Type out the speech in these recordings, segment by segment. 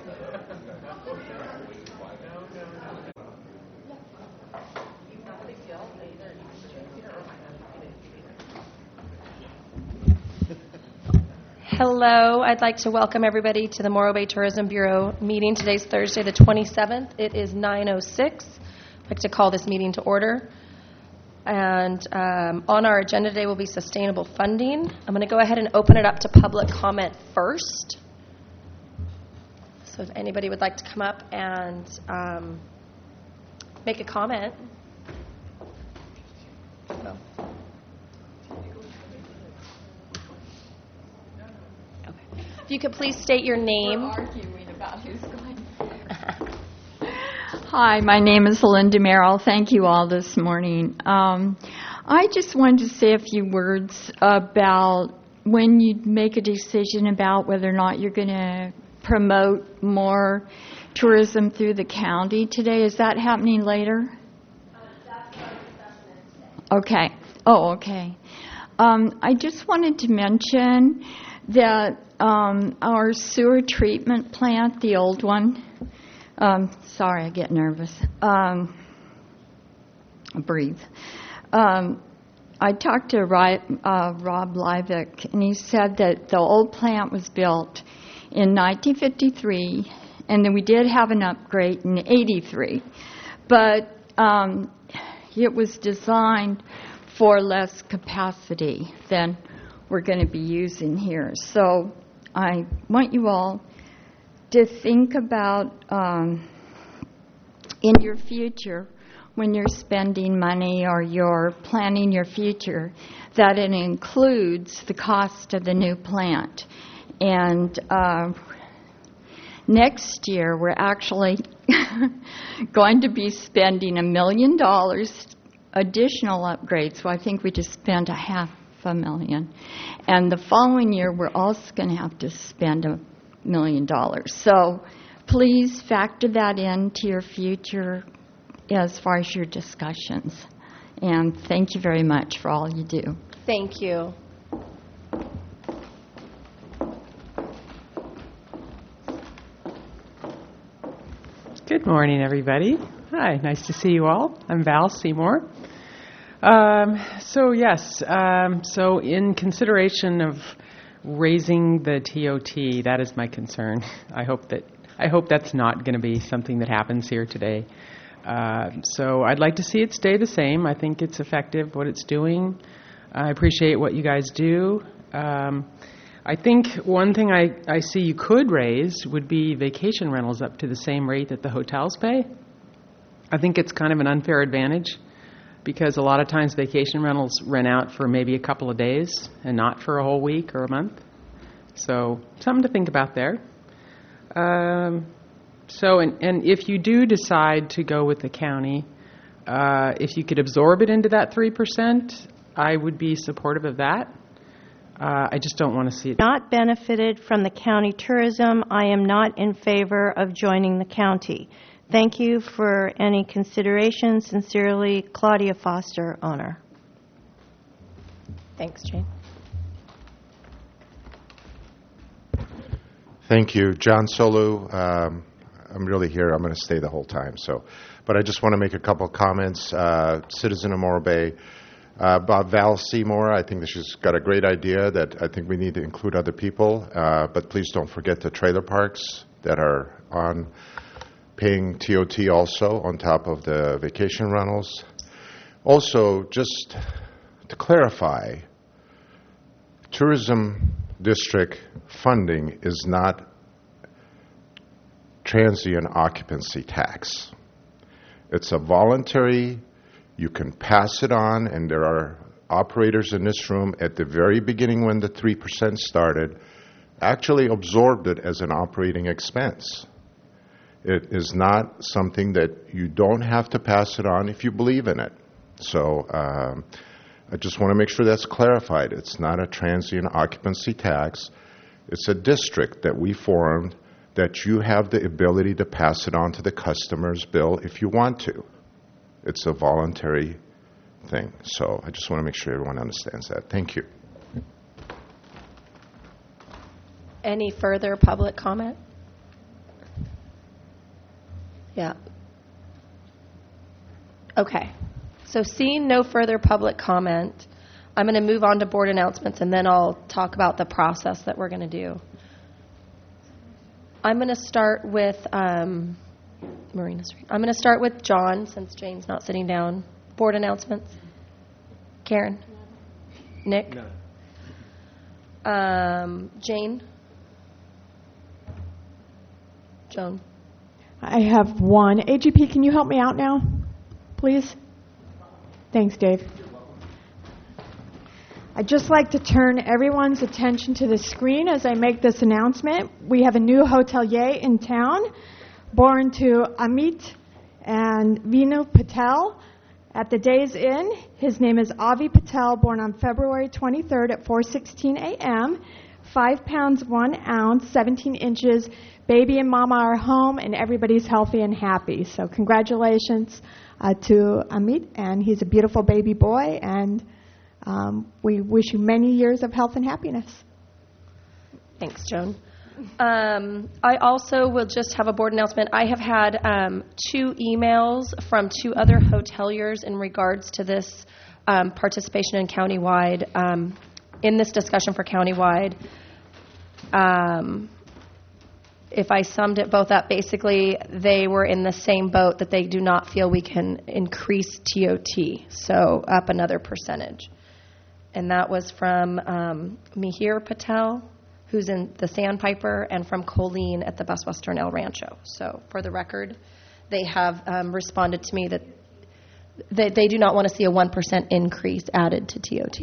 Hello, I'd like to welcome everybody to the Morro Bay Tourism Bureau meeting. Today's Thursday, the 27th. It is 9:06. I'd like to call this meeting to order. And on our agenda today will be sustainable funding. I'm going to go ahead and open it up to public comment first. So if anybody would like to come up and make a comment. Oh. If you could please state your name. We're arguing about who's going. Hi, my name is Linda Merrill. Thank you all this morning. I just wanted to say a few words about when you make a decision about whether or not you're going to promote more tourism through the county today. Is that happening later? That's our assessment today. Okay. Oh, okay. I just wanted to mention that our sewer treatment plant, the old one, sorry, I get nervous. Breathe. I talked to Rob Livick, and he said that the old plant was built in 1953, and then we did have an upgrade in 83. But it was designed for less capacity than we're going to be using here. So I want you all to think about in your future, when you're spending money or you're planning your future, that it includes the cost of the new plant. And next year, we're actually going to be spending $1 million additional upgrades. So I think we just spent $500,000. And the following year, we're also going to have to spend $1 million. So please factor that into your future as far as your discussions. And thank you very much for all you do. Thank you. Good morning, everybody. Hi, nice to see you all. I'm Val Seymour. So in consideration of raising the TOT, that is my concern. I hope that's not going to be something that happens here today. So I'd like to see it stay the same. I think it's effective, what it's doing. I appreciate what you guys do. I think one thing I see you could raise would be vacation rentals up to the same rate that the hotels pay. I think it's kind of an unfair advantage because a lot of times vacation rentals rent out for maybe a couple of days and not for a whole week or a month. So something to think about there. And if you do decide to go with the county, if you could absorb it into that 3%, I would be supportive of that. I just don't want to see it. Not benefited from the county tourism. I am not in favor of joining the county. Thank you for any consideration. Sincerely, Claudia Foster, owner. Thanks, Jane. Thank you. John Solu. I'm really here. I'm going to stay the whole time. But I just want to make a couple comments. Citizen of Morro Bay. About Val Seymour, I think that she's got a great idea that I think we need to include other people. But please don't forget the trailer parks that are on paying TOT also on top of the vacation rentals. Also, just to clarify, tourism district funding is not transient occupancy tax. It's a voluntary. You can pass it on, and there are operators in this room at the very beginning when the 3% started actually absorbed it as an operating expense. It is not something that you don't have to pass it on if you believe in it. So I just want to make sure that's clarified. It's not a transient occupancy tax. It's a district that we formed that you have the ability to pass it on to the customer's bill if you want to. It's a voluntary thing. So I just want to make sure everyone understands that. Thank you. Any further public comment? Yeah. Okay. So seeing no further public comment, I'm going to move on to board announcements, and then I'll talk about the process that we're going to do. I'm going to start with Marina Street. I'm going to start with John, since Jane's not sitting down. Board announcements. Karen? Nick? No. Jane? Joan? I have one. AGP, can you help me out now, please? Thanks, Dave. I'd just like to turn everyone's attention to the screen as I make this announcement. We have a new hotelier in town, born to Amit and Vinu Patel at the Days Inn. His name is Avi Patel, born on February 23rd at 4:16 a.m., 5 pounds, 1 ounce, 17 inches. Baby and mama are home, and everybody's healthy and happy. So congratulations to Amit, and he's a beautiful baby boy, and we wish you many years of health and happiness. Thanks, Joan. I also will just have a board announcement. I have had 2 emails from 2 other hoteliers in regards to this participation in countywide, in this discussion for countywide. If I summed it both up, basically they were in the same boat that they do not feel we can increase TOT, so up another percentage. And that was from Mihir Patel, who's in the Sandpiper, and from Colleen at the Best Western El Rancho. So for the record, they have responded to me that they do not want to see a 1% increase added to TOT.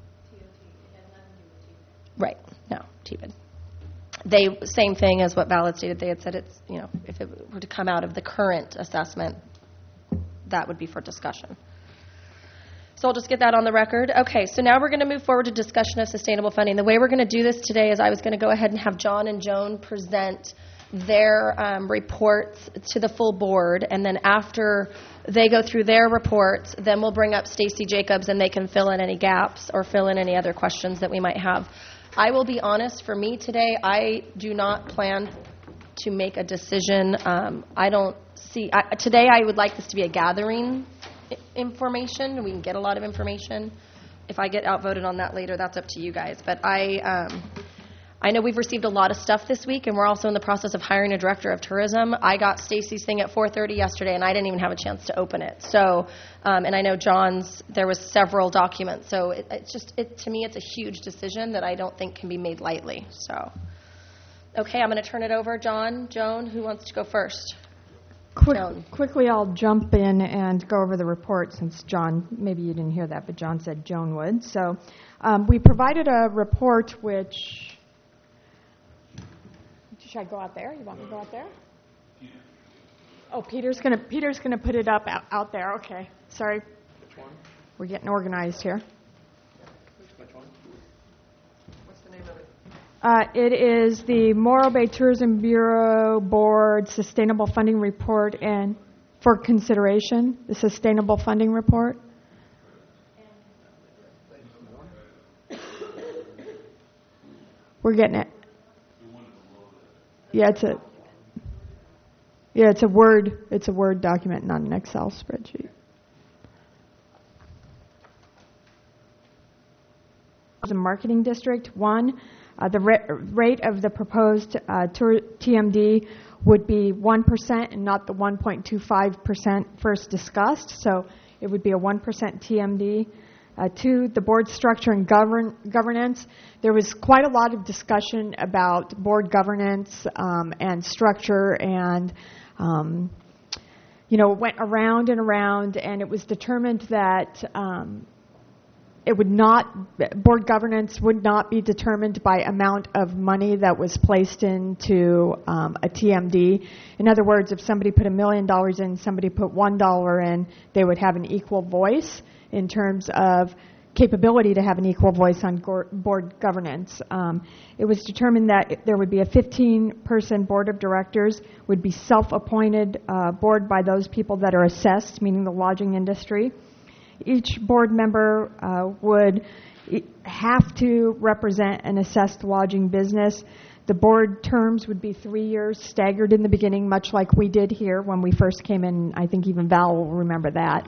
Right, no, TBID. Same thing as what Valid stated. They had said it's, if it were to come out of the current assessment, that would be for discussion. So I'll just get that on the record. Okay, so now we're going to move forward to discussion of sustainable funding. The way we're going to do this today is I was going to go ahead and have John and Joan present their reports to the full board, and then after they go through their reports, then we'll bring up Stacy Jacobs and they can fill in any gaps or fill in any other questions that we might have. I will be honest, for me today, I do not plan to make a decision. I don't see, today I would like this to be a gathering information. We can get a lot of information. If I get outvoted on that later, that's up to you guys. But I know we've received a lot of stuff this week, and we're also in the process of hiring a director of tourism. I got Stacy's thing at 4:30 yesterday, and I didn't even have a chance to open it. So, and I know John's, there was several documents. So to me, it's a huge decision that I don't think can be made lightly. So, okay, I'm going to turn it over. John, Joan, who wants to go first? Quickly, I'll jump in and go over the report since John, maybe you didn't hear that, but John said Joan would. So we provided a report which, should I go out there? You want me to go out there? Oh, Peter's gonna put it up out there. Okay, sorry. Which one? We're getting organized here. Which one? What's the name of it? It is the Morro Bay Tourism Bureau Board Sustainable Funding Report, and for consideration, the Sustainable Funding Report. We're getting it. Yeah, it's a Word document, not an Excel spreadsheet. The marketing district, 1, the rate of the proposed TMD would be 1% and not the 1.25% first discussed, so it would be a 1% TMD. 2, the board structure and governance. There was quite a lot of discussion about board governance and structure, and it went around and around, and it was determined that board governance would not be determined by amount of money that was placed into a TMD. In other words, if somebody put $1 million in, somebody put $1 in, they would have an equal voice in terms of capability to have an equal voice on board governance. It was determined that there would be a 15-person board of directors, would be self-appointed board by those people that are assessed, meaning the lodging industry. Each board member would have to represent an assessed lodging business. The board terms would be 3 years, staggered in the beginning, much like we did here when we first came in. I think even Val will remember that.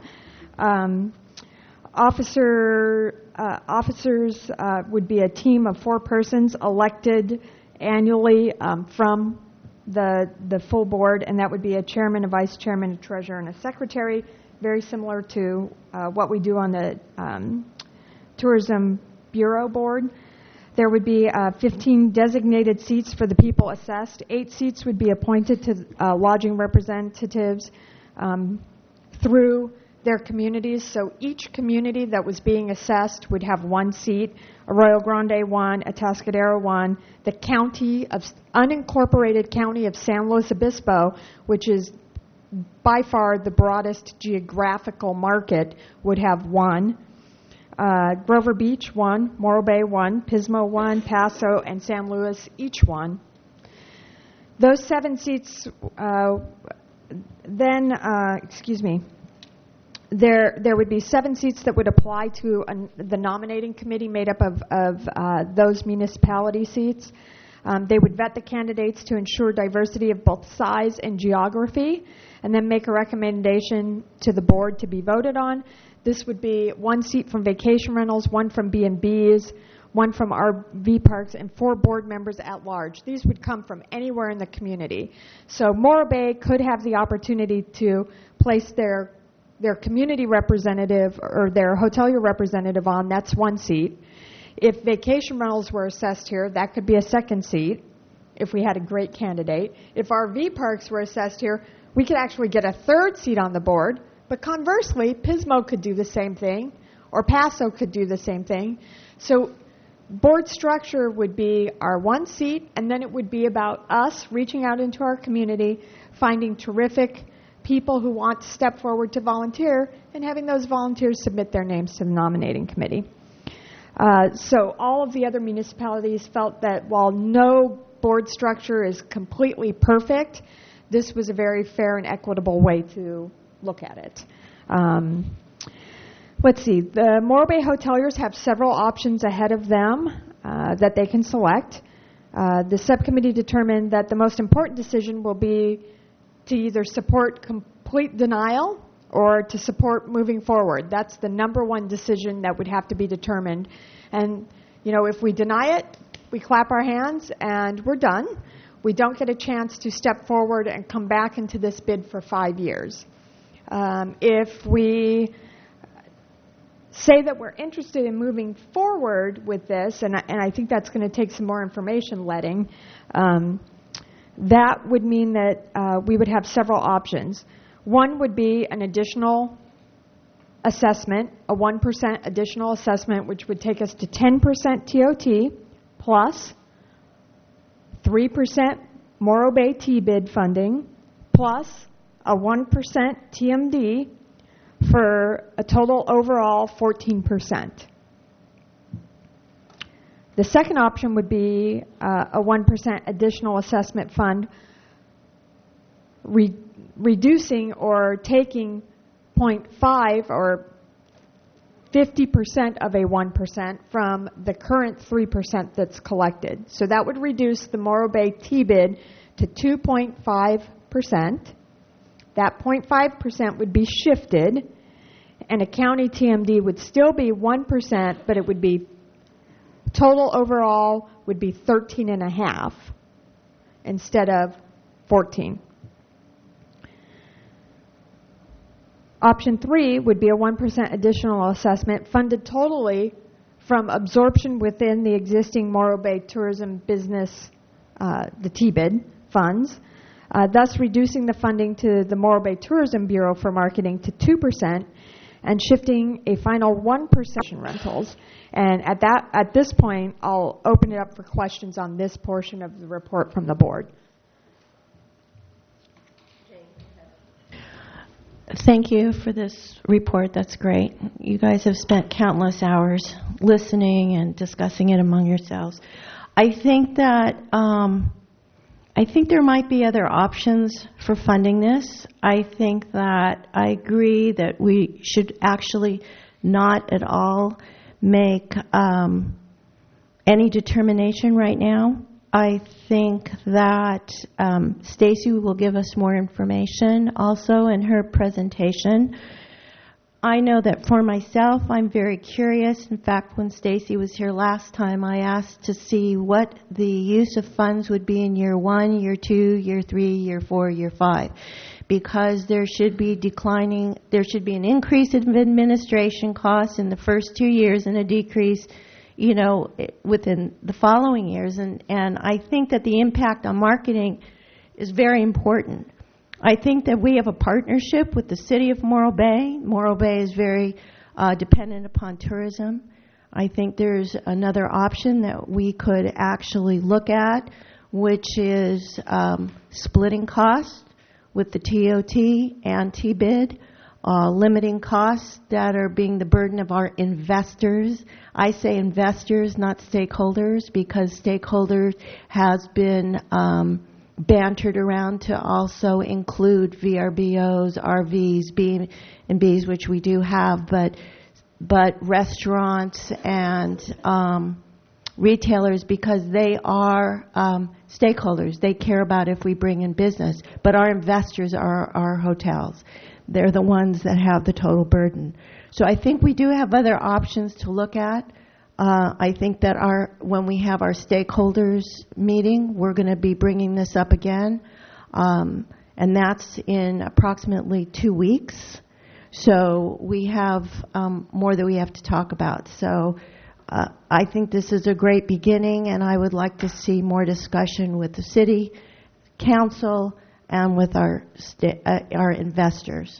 Officers would be a team of 4 persons elected annually from the full board, and that would be a chairman, a vice chairman, a treasurer, and a secretary, very similar to what we do on the Tourism Bureau Board. There would be 15 designated seats for the people assessed. 8 seats would be appointed to lodging representatives through their communities. So each community that was being assessed would have 1 seat, Arroyo Grande 1, Atascadero 1, the unincorporated county of San Luis Obispo, which is by far the broadest geographical market, would have 1. Grover Beach 1, Morro Bay 1, Pismo 1, Paso, and San Luis each 1. Those 7 seats there would be 7 seats that would apply to the nominating committee made up of those municipality seats. They would vet the candidates to ensure diversity of both size and geography, and then make a recommendation to the board to be voted on. This would be 1 seat from vacation rentals, 1 from B&Bs, 1 from RV parks, and 4 board members at large. These would come from anywhere in the community. So Morro Bay could have the opportunity to place their community representative or their hotelier representative on. That's 1 seat. If vacation rentals were assessed here, that could be a 2nd seat if we had a great candidate. If RV parks were assessed here, we could actually get a 3rd seat on the board. But conversely, Pismo could do the same thing, or Paso could do the same thing. So board structure would be our 1 seat, and then it would be about us reaching out into our community, finding terrific people who want to step forward to volunteer, and having those volunteers submit their names to the nominating committee. So all of the other municipalities felt that while no board structure is completely perfect, this was a very fair and equitable way to look at it. Let's see. The Morro Bay hoteliers have several options ahead of them that they can select. The subcommittee determined that the most important decision will be to either support complete denial or to support moving forward. That's the number 1 decision that would have to be determined. And, if we deny it, we clap our hands and we're done. We don't get a chance to step forward and come back into this bid for 5 years. If we say that we're interested in moving forward with this, and I think that's going to take some more information letting, that would mean that we would have several options. 1 would be an additional assessment, a 1% additional assessment, which would take us to 10% TOT plus 3% Morro Bay T-bid funding plus a 1% TMD for a total overall 14%. The second option would be a 1% additional assessment fund, reducing or taking 0.5 or 50% of a 1% from the current 3% that's collected. So that would reduce the Morro Bay T-bid to 2.5%. That 0.5% would be shifted, and a county TMD would still be 1%, but it would be total overall would be 13.5 instead of 14. Option 3 would be a 1% additional assessment funded totally from absorption within the existing Morro Bay tourism business, the TBID funds, thus reducing the funding to the Morro Bay Tourism Bureau for marketing to 2% and shifting a final 1% rentals. And at this point, I'll open it up for questions on this portion of the report from the board. Thank you for this report. That's great. You guys have spent countless hours listening and discussing it among yourselves. I think that there might be other options for funding this. I think that I agree that we should actually not at all make any determination right now. I think that Stacy will give us more information also in her presentation. I know that for myself, I'm very curious. In fact, when Stacy was here last time, I asked to see what the use of funds would be in year 1, year 2, year 3, year 4, year 5. Because there should be an increase in administration costs in the first 2 years and a decrease, within the following years. And I think that the impact on marketing is very important. I think that we have a partnership with the City of Morro Bay. Morro Bay is very dependent upon tourism. I think there's another option that we could actually look at, which is splitting costs with the TOT and TBID, limiting costs that are being the burden of our investors. I say investors, not stakeholders, because stakeholders has been bantered around to also include VRBOs, RVs, B&Bs, which we do have, but restaurants and retailers, because they are stakeholders. They care about if we bring in business. But our investors are our hotels. They're the ones that have the total burden. So I think we do have other options to look at. I think that when we have our stakeholders meeting, we're going to be bringing this up again. And that's in approximately 2 weeks. So we have more that we have to talk about. So I think this is a great beginning, and I would like to see more discussion with the city council and with our investors.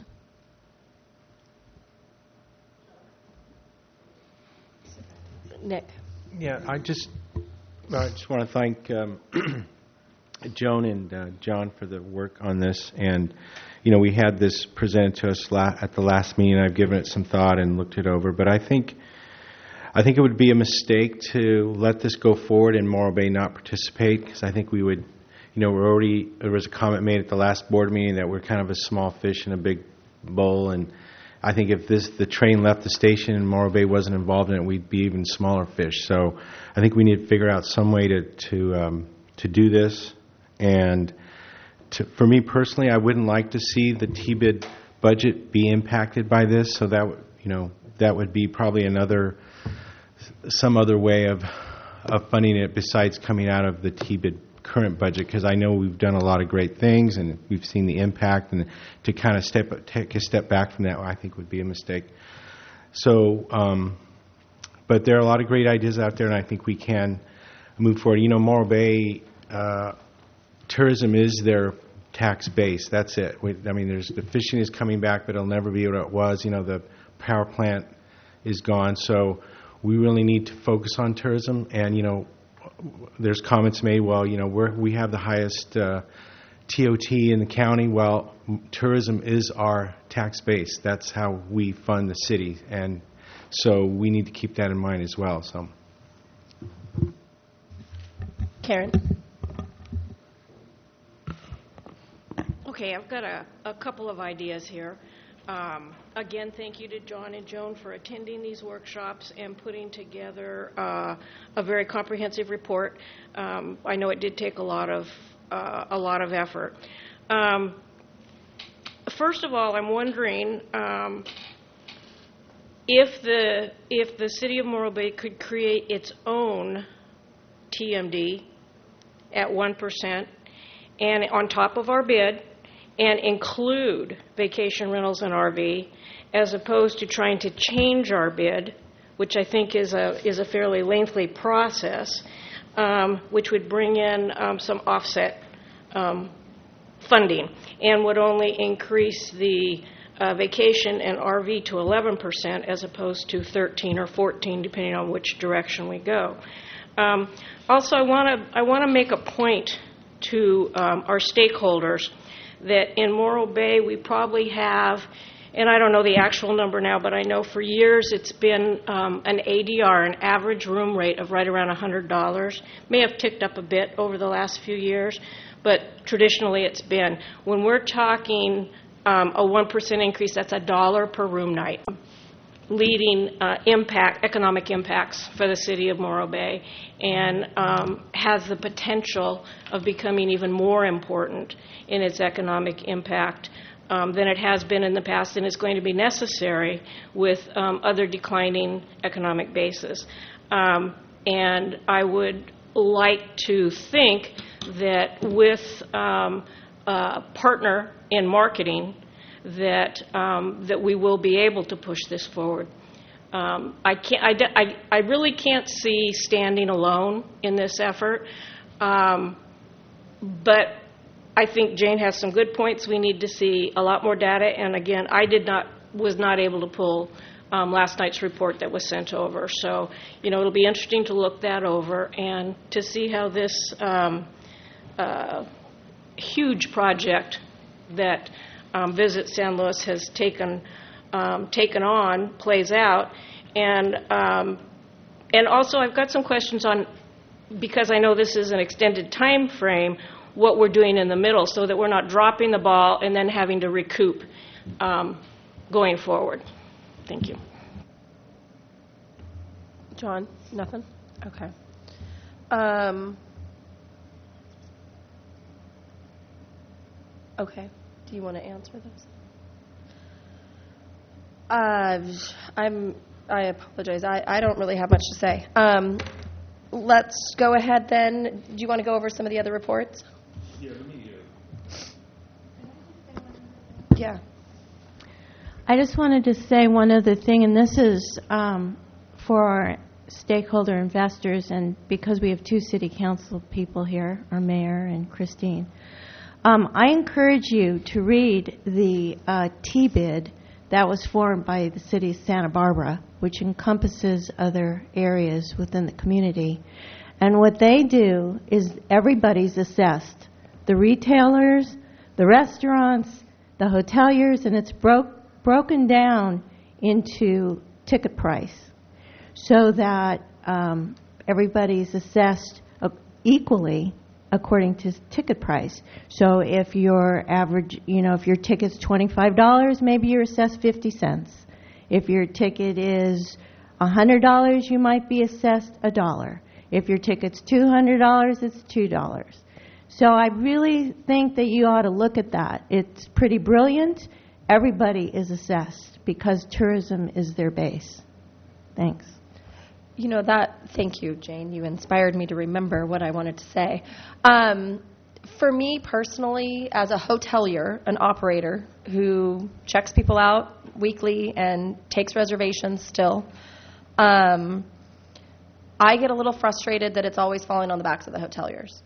Nick. Yeah, I just want to thank Joan and John for the work on this. And, we had this presented to us at the last meeting. I've given it some thought and looked it over. But I think it would be a mistake to let this go forward and Morro Bay not participate, because I think we would, there was a comment made at the last board meeting that we're kind of a small fish in a big bowl, and I think if the train left the station and Morro Bay wasn't involved in it, we'd be even smaller fish. So I think we need to figure out some way to do this. And for me personally, I wouldn't like to see the TBID budget be impacted by this. So that would be probably some other way of funding it besides coming out of the TBID current budget, because I know we've done a lot of great things and we've seen the impact, and to kind of take a step back from that, I think would be a mistake. So, but there are a lot of great ideas out there, and I think we can move forward. Morro Bay tourism is their tax base. That's it. The fishing is coming back, but it'll never be what it was. The power plant is gone, so we really need to focus on tourism. And there's comments made, well, we have the highest TOT in the county. Well, tourism is our tax base. That's how we fund the city, and so we need to keep that in mind as well. So, Karen. Okay, I've got a couple of ideas here. Again, thank you to John and Joan for attending these workshops and putting together a very comprehensive report. I know it did take a lot of effort. First of all, I'm wondering if the City of Morro Bay could create its own TMD at 1% and on top of our bid, and include vacation rentals and RV, as opposed to trying to change our bid, which I think is a fairly lengthy process, which would bring in some offset funding and would only increase the vacation and RV to 11% as opposed to 13 or 14, depending on which direction we go. Also, I want to make a point to our stakeholders that in Morro Bay we probably have, and I don't know the actual number now, but I know for years it's been an ADR, an average room rate of right around $100. May have ticked up a bit over the last few years, but traditionally it's been. When we're talking a 1% increase, that's $1 per room night. leading economic impacts for the city of Morro Bay, and has the potential of becoming even more important in its economic impact than it has been in the past, and is going to be necessary with other declining economic bases. And I would like to think that with a partner in marketing, that we will be able to push this forward. I really can't see standing alone in this effort, but I think Jane has some good points. We need to see a lot more data, and again, I was not able to pull last night's report that was sent over. So, it'll be interesting to look that over and to see how this huge project that Visit San Luis has taken on plays out, and also I've got some questions on, because I know this is an extended time frame, what we're doing in the middle, so that we're not dropping the ball and then having to recoup going forward. Thank you. John, nothing? Okay. Okay. Do you want to answer this? I apologize. I don't really have much to say. Let's go ahead then. Do you want to go over some of the other reports? Yeah, let me Yeah. I just wanted to say one other thing, and this is for our stakeholder investors, and because we have two city council people here, our mayor and Christine. I encourage you to read the T-bid that was formed by the city of Santa Barbara, which encompasses other areas within the community. And what they do is everybody's assessed. The retailers, the restaurants, the hoteliers, and it's broken down into ticket price so that everybody's assessed equally according to ticket price. So if your average, if your ticket's $25, maybe you're assessed 50 cents. If your ticket is $100, you might be assessed $1. If your ticket's $200, it's $2. So I really think that you ought to look at that. It's pretty brilliant. Everybody is assessed because tourism is their base. Thanks. Thank you, Jane. You inspired me to remember what I wanted to say. For me personally, as a hotelier, an operator who checks people out weekly and takes reservations still, I get a little frustrated that it's always falling on the backs of the hoteliers.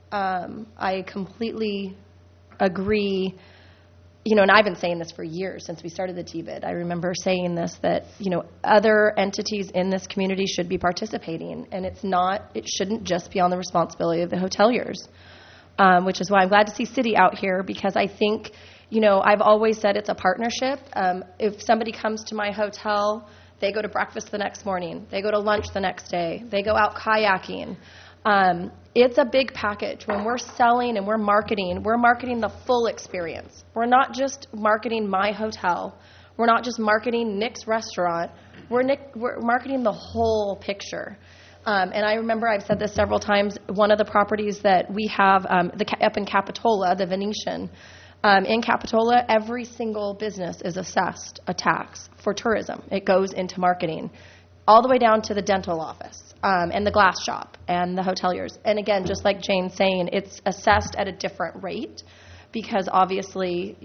I completely agree. And I've been saying this for years since we started the T-bid. I remember saying this, that, other entities in this community should be participating, and it shouldn't just be on the responsibility of the hoteliers, which is why I'm glad to see City out here, because I think, I've always said it's a partnership. If somebody comes to my hotel, they go to breakfast the next morning, they go to lunch the next day, they go out kayaking. It's a big package. When we're selling and we're marketing the full experience. We're not just marketing my hotel. We're not just marketing Nick's restaurant. We're marketing the whole picture. And I remember I've said this several times. One of the properties that we have up in Capitola, the Venetian, in Capitola, every single business is assessed a tax for tourism. It goes into marketing, all the way down to the dental office. And the glass shop and the hoteliers. And again, just like Jane's saying, it's assessed at a different rate because obviously,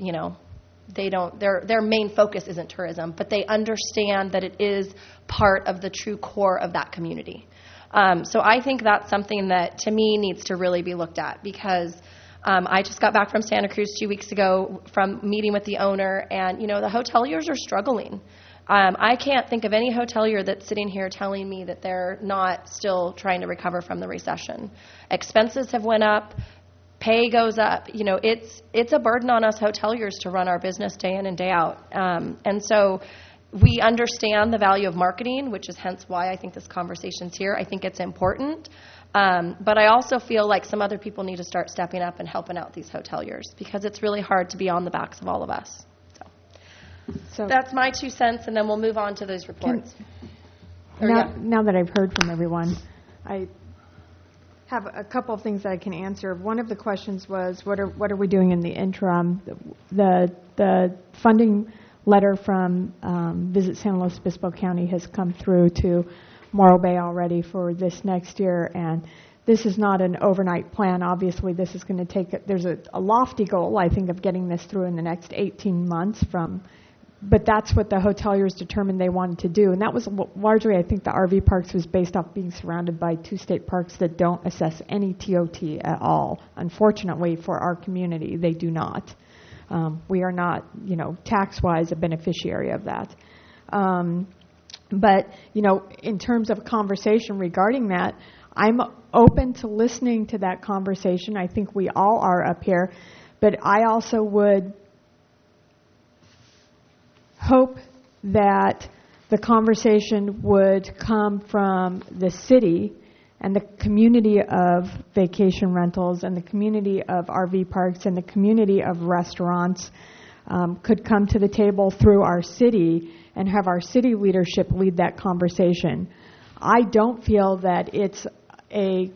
their main focus isn't tourism, but they understand that it is part of the true core of that community. So I think that's something that, to me, needs to really be looked at because I just got back from Santa Cruz 2 weeks ago from meeting with the owner, and, the hoteliers are struggling. I can't think of any hotelier that's sitting here telling me that they're not still trying to recover from the recession. Expenses have went up. Pay goes up. It's a burden on us hoteliers to run our business day in and day out. And so we understand the value of marketing, which is hence why I think this conversation's here. I think it's important. But I also feel like some other people need to start stepping up and helping out these hoteliers because it's really hard to be on the backs of all of us. So So That's my 2 cents, and then we'll move on to those reports. now that I've heard from everyone, I have a couple of things that I can answer. One of the questions was, what are we doing in the interim? The funding letter from Visit San Luis Obispo County has come through to Morro Bay already for this next year, and this is not an overnight plan. Obviously, this is going to take, there's a lofty goal, I think, of getting this through in the next 18 months but that's what the hoteliers determined they wanted to do. And that was largely, I think, the RV parks was based off being surrounded by 2 state parks that don't assess any TOT at all. Unfortunately, for our community, they do not. We are not, tax-wise a beneficiary of that. But, in terms of conversation regarding that, I'm open to listening to that conversation. I think we all are up here. But I also would hope that the conversation would come from the city and the community of vacation rentals and the community of RV parks and the community of restaurants could come to the table through our city and have our city leadership lead that conversation. I don't feel that it's a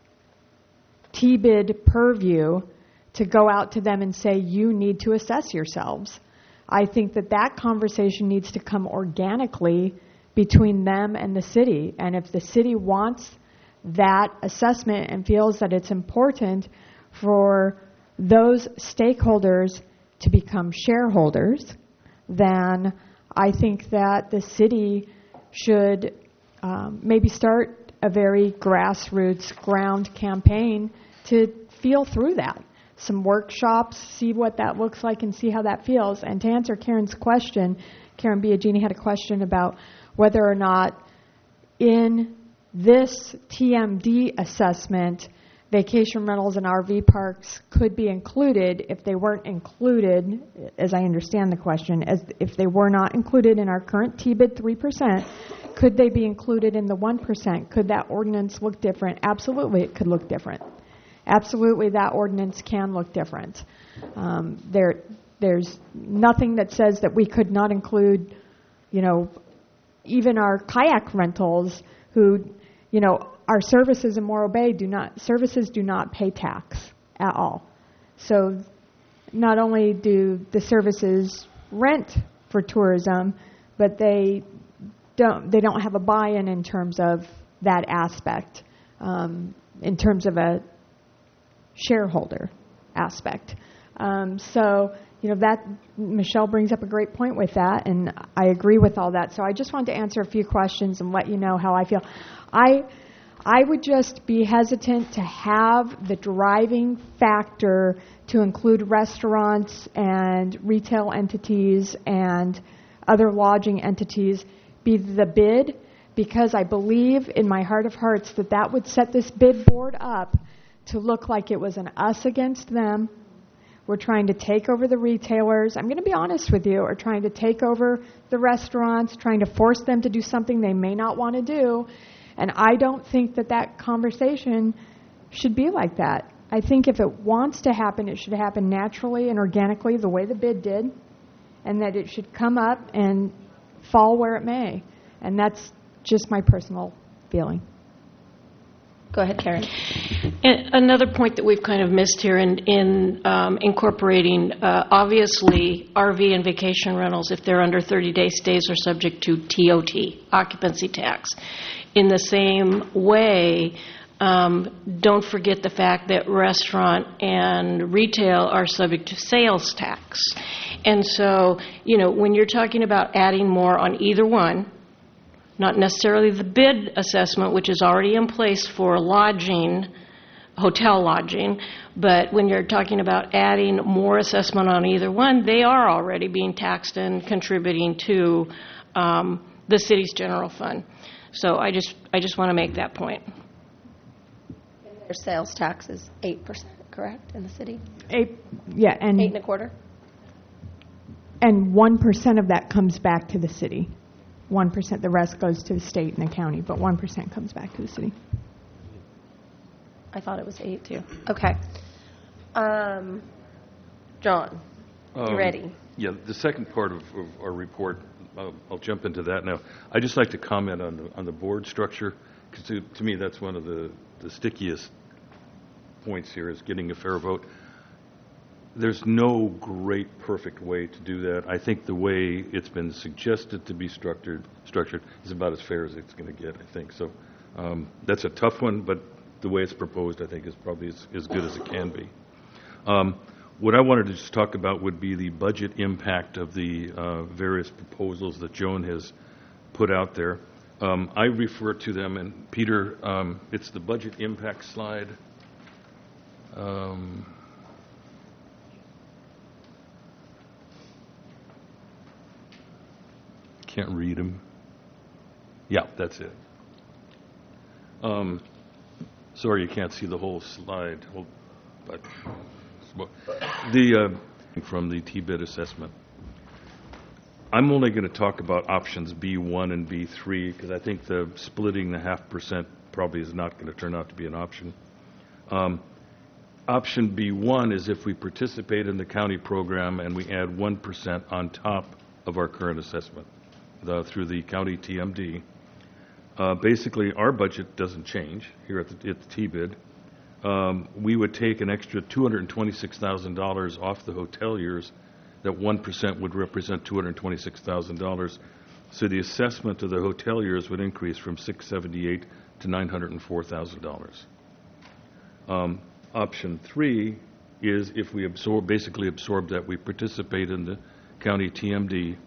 TBID purview to go out to them and say, you need to assess yourselves. I think that conversation needs to come organically between them and the city. And if the city wants that assessment and feels that it's important for those stakeholders to become shareholders, then I think that the city should maybe start a very grassroots ground campaign to feel through that. Some workshops, see what that looks like and see how that feels. And to answer Karen's question, Karen Biagini had a question about whether or not in this TMD assessment, vacation rentals and RV parks could be included. If they weren't included, as I understand the question, if they were not included in our current TBID 3%, could they be included in the 1%? Could that ordinance look different? Absolutely, it could look different. Absolutely, that ordinance can look different. There's nothing that says that we could not include, even our kayak rentals who, our services in Morro Bay do not pay tax at all. So not only do the services rent for tourism, but they don't have a buy-in in terms of that aspect, in terms of a shareholder aspect. So that Michelle brings up a great point with that, and I agree with all that. So I just wanted to answer a few questions and let you know how I feel. I would just be hesitant to have the driving factor to include restaurants and retail entities and other lodging entities be the bid, because I believe in my heart of hearts that would set this bid board up to look like it was an us against them. We're trying to take over the retailers. I'm going to be honest with you. Or trying to take over the restaurants, trying to force them to do something they may not want to do. And I don't think that conversation should be like that. I think if it wants to happen, it should happen naturally and organically the way the bid did, and that it should come up and fall where it may. And that's just my personal feeling. Go ahead, Karen. And another point that we've kind of missed here in incorporating, obviously, RV and vacation rentals, if they're under 30-day stays, are subject to TOT, occupancy tax. In the same way, don't forget the fact that restaurant and retail are subject to sales tax. And so, when you're talking about adding more on either one, not necessarily the bid assessment, which is already in place for lodging, hotel lodging, but when you're talking about adding more assessment on either one, they are already being taxed and contributing to the city's general fund. So I just want to make that point. Their sales tax is 8%, correct, in the city? 8, yeah, and 8.25%. And 1% of that comes back to the city. 1%, the rest goes to the state and the county, but 1% comes back to the city. I thought it was 8 too. Okay. John. You ready? Yeah, the second part of our report, I'll jump into that now. I'd just like to comment on the board structure, because to me that's one of the stickiest points here is getting a fair vote. There's no great, perfect way to do that. I think the way it's been suggested to be structured is about as fair as it's going to get, I think. So that's a tough one, but the way it's proposed, I think, is probably as good as it can be. What I wanted to just talk about would be the budget impact of the various proposals that Joan has put out there. I refer to them, and Peter, it's the budget impact slide. Can't read them. Yeah, that's it. Sorry you can't see the whole slide, but from the T-bid assessment. I'm only going to talk about options B1 and B3 because I think the splitting the 0.5% probably is not going to turn out to be an option. Option B1 is if we participate in the county program and we add 1% on top of our current assessment through the county TMD. Basically, our budget doesn't change here at the T-bid. We would take an extra $226,000 off the hoteliers. That 1% would represent $226,000. So the assessment of the hoteliers would increase from $678,000 to $904,000. Option 3 is if we basically absorb that, we participate in the county TMD.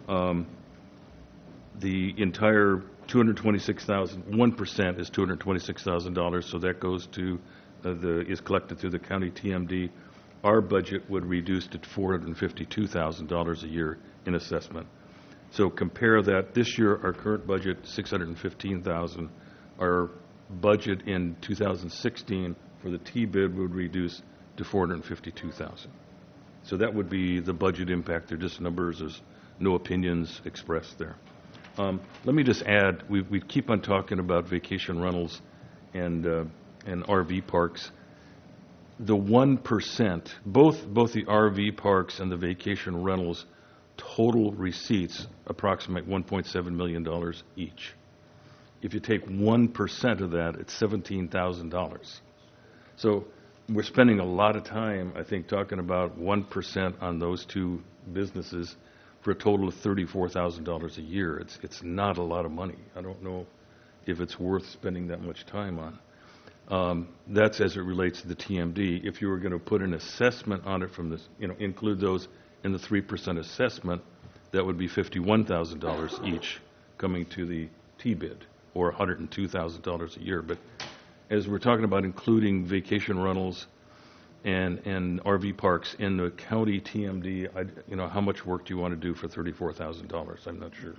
The entire $226,000, 1% is $226,000, so that goes to is collected through the county TMD. Our budget would reduce to $452,000 a year in assessment. So compare that. This year, our current budget $615,000. Our budget in 2016 for the T-bid would reduce to $452,000. So that would be the budget impact. They're just numbers. There's no opinions expressed there. Let me just add, we keep on talking about vacation rentals and RV parks. The 1%, both the RV parks and the vacation rentals, total receipts approximate $1.7 million each. If you take 1% of that, it's $17,000. So we're spending a lot of time, I think, talking about 1% on those two businesses for a total of $34,000 a year. It's not a lot of money. I don't know if it's worth spending that much time on. That's as it relates to the TMD. If you were going to put an assessment on it from this, include those in the 3% assessment, that would be $51,000 each coming to the T-bid, or $102,000 a year. But as we're talking about including vacation rentals and RV parks in the county TMD, how much work do you want to do for $34,000? I'm not sure.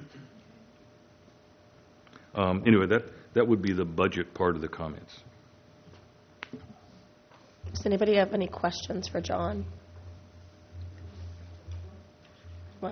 Anyway, that would be the budget part of the comments. Does anybody have any questions for John? What?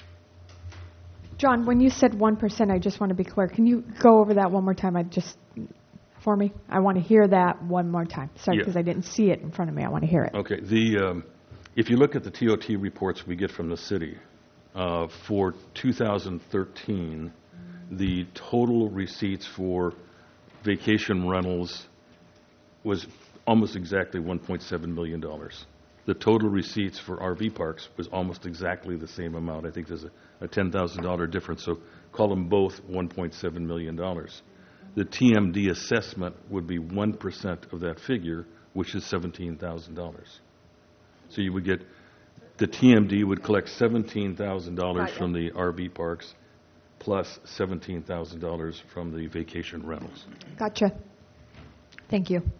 John, when you said 1%, I just want to be clear. Can you go over that one more time? For me, I want to hear that one more time. Sorry, because I didn't see it in front of me. I want to hear it. Okay. If you look at the TOT reports we get from the city, for 2013, the total receipts for vacation rentals was almost exactly $1.7 million. The total receipts for RV parks was almost exactly the same amount. I think there's a $10,000 difference, so call them both $1.7 million. The TMD assessment would be 1% of that figure, which is $17,000. So you would get, the TMD would collect $17,000 from the RV parks plus $17,000 from the vacation rentals. Gotcha. Thank you.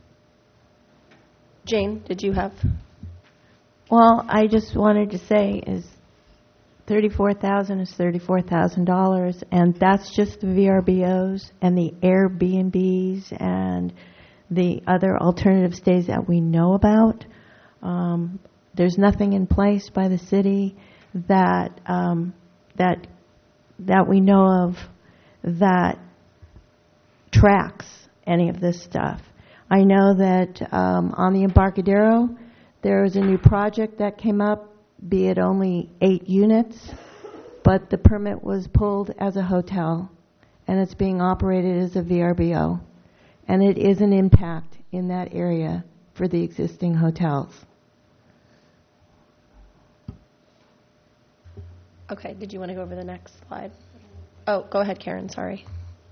Jane, did you have? Well, I just wanted to say is $34,000 is $34,000, and that's just the VRBOs and the Airbnbs and the other alternative stays that we know about. There's nothing in place by the city that we know of that tracks any of this stuff. I know that on the Embarcadero, there was a new project that came up be it only 8 units, but the permit was pulled as a hotel, and it's being operated as a VRBO. And it is an impact in that area for the existing hotels. Okay, did you want to go over the next slide? Oh, go ahead, Karen, sorry.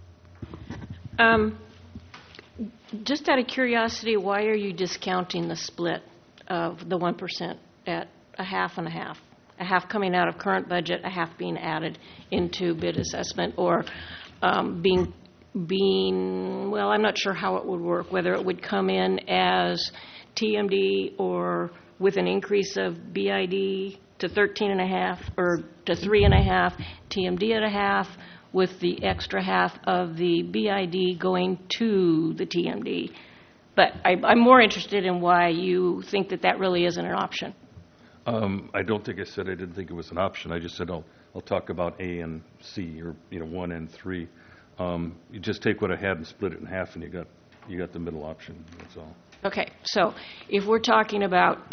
Just out of curiosity, why are you discounting the split of the 1% at a half and a half? A half coming out of current budget, a half being added into bid assessment, or being, well, I'm not sure how it would work, whether it would come in as TMD or with an increase of BID to 13.5 or to 3.5, TMD at a half, with the extra half of the BID going to the TMD. But I'm more interested in why you think that that really isn't an option. I don't think I said I didn't think it was an option. I just said I'll talk about A and C, or 1 and 3. You just take what I had and split it in half, and you got the middle option. That's all. Okay, so if we're talking about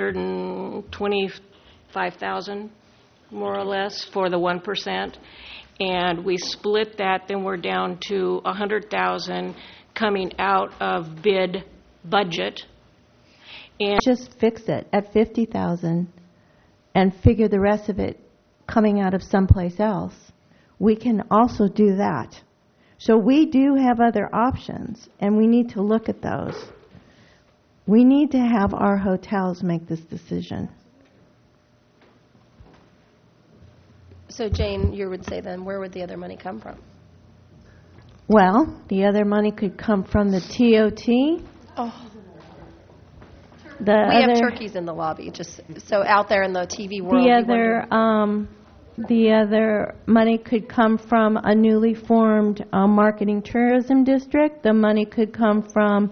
225,000, more or less, for the 1%, and we split that, then we're down to 100,000 coming out of bid budget. And just fix it at 50,000 and figure the rest of it coming out of someplace else. We can also do that. So we do have other options, and we need to look at those. We need to have our hotels make this decision. So Jane, you would say then, where would the other money come from? Well, the other money could come from the TOT. Oh. We have turkeys in the lobby, just so out there in the TV world. The other money could come from a newly formed marketing tourism district. The money could come from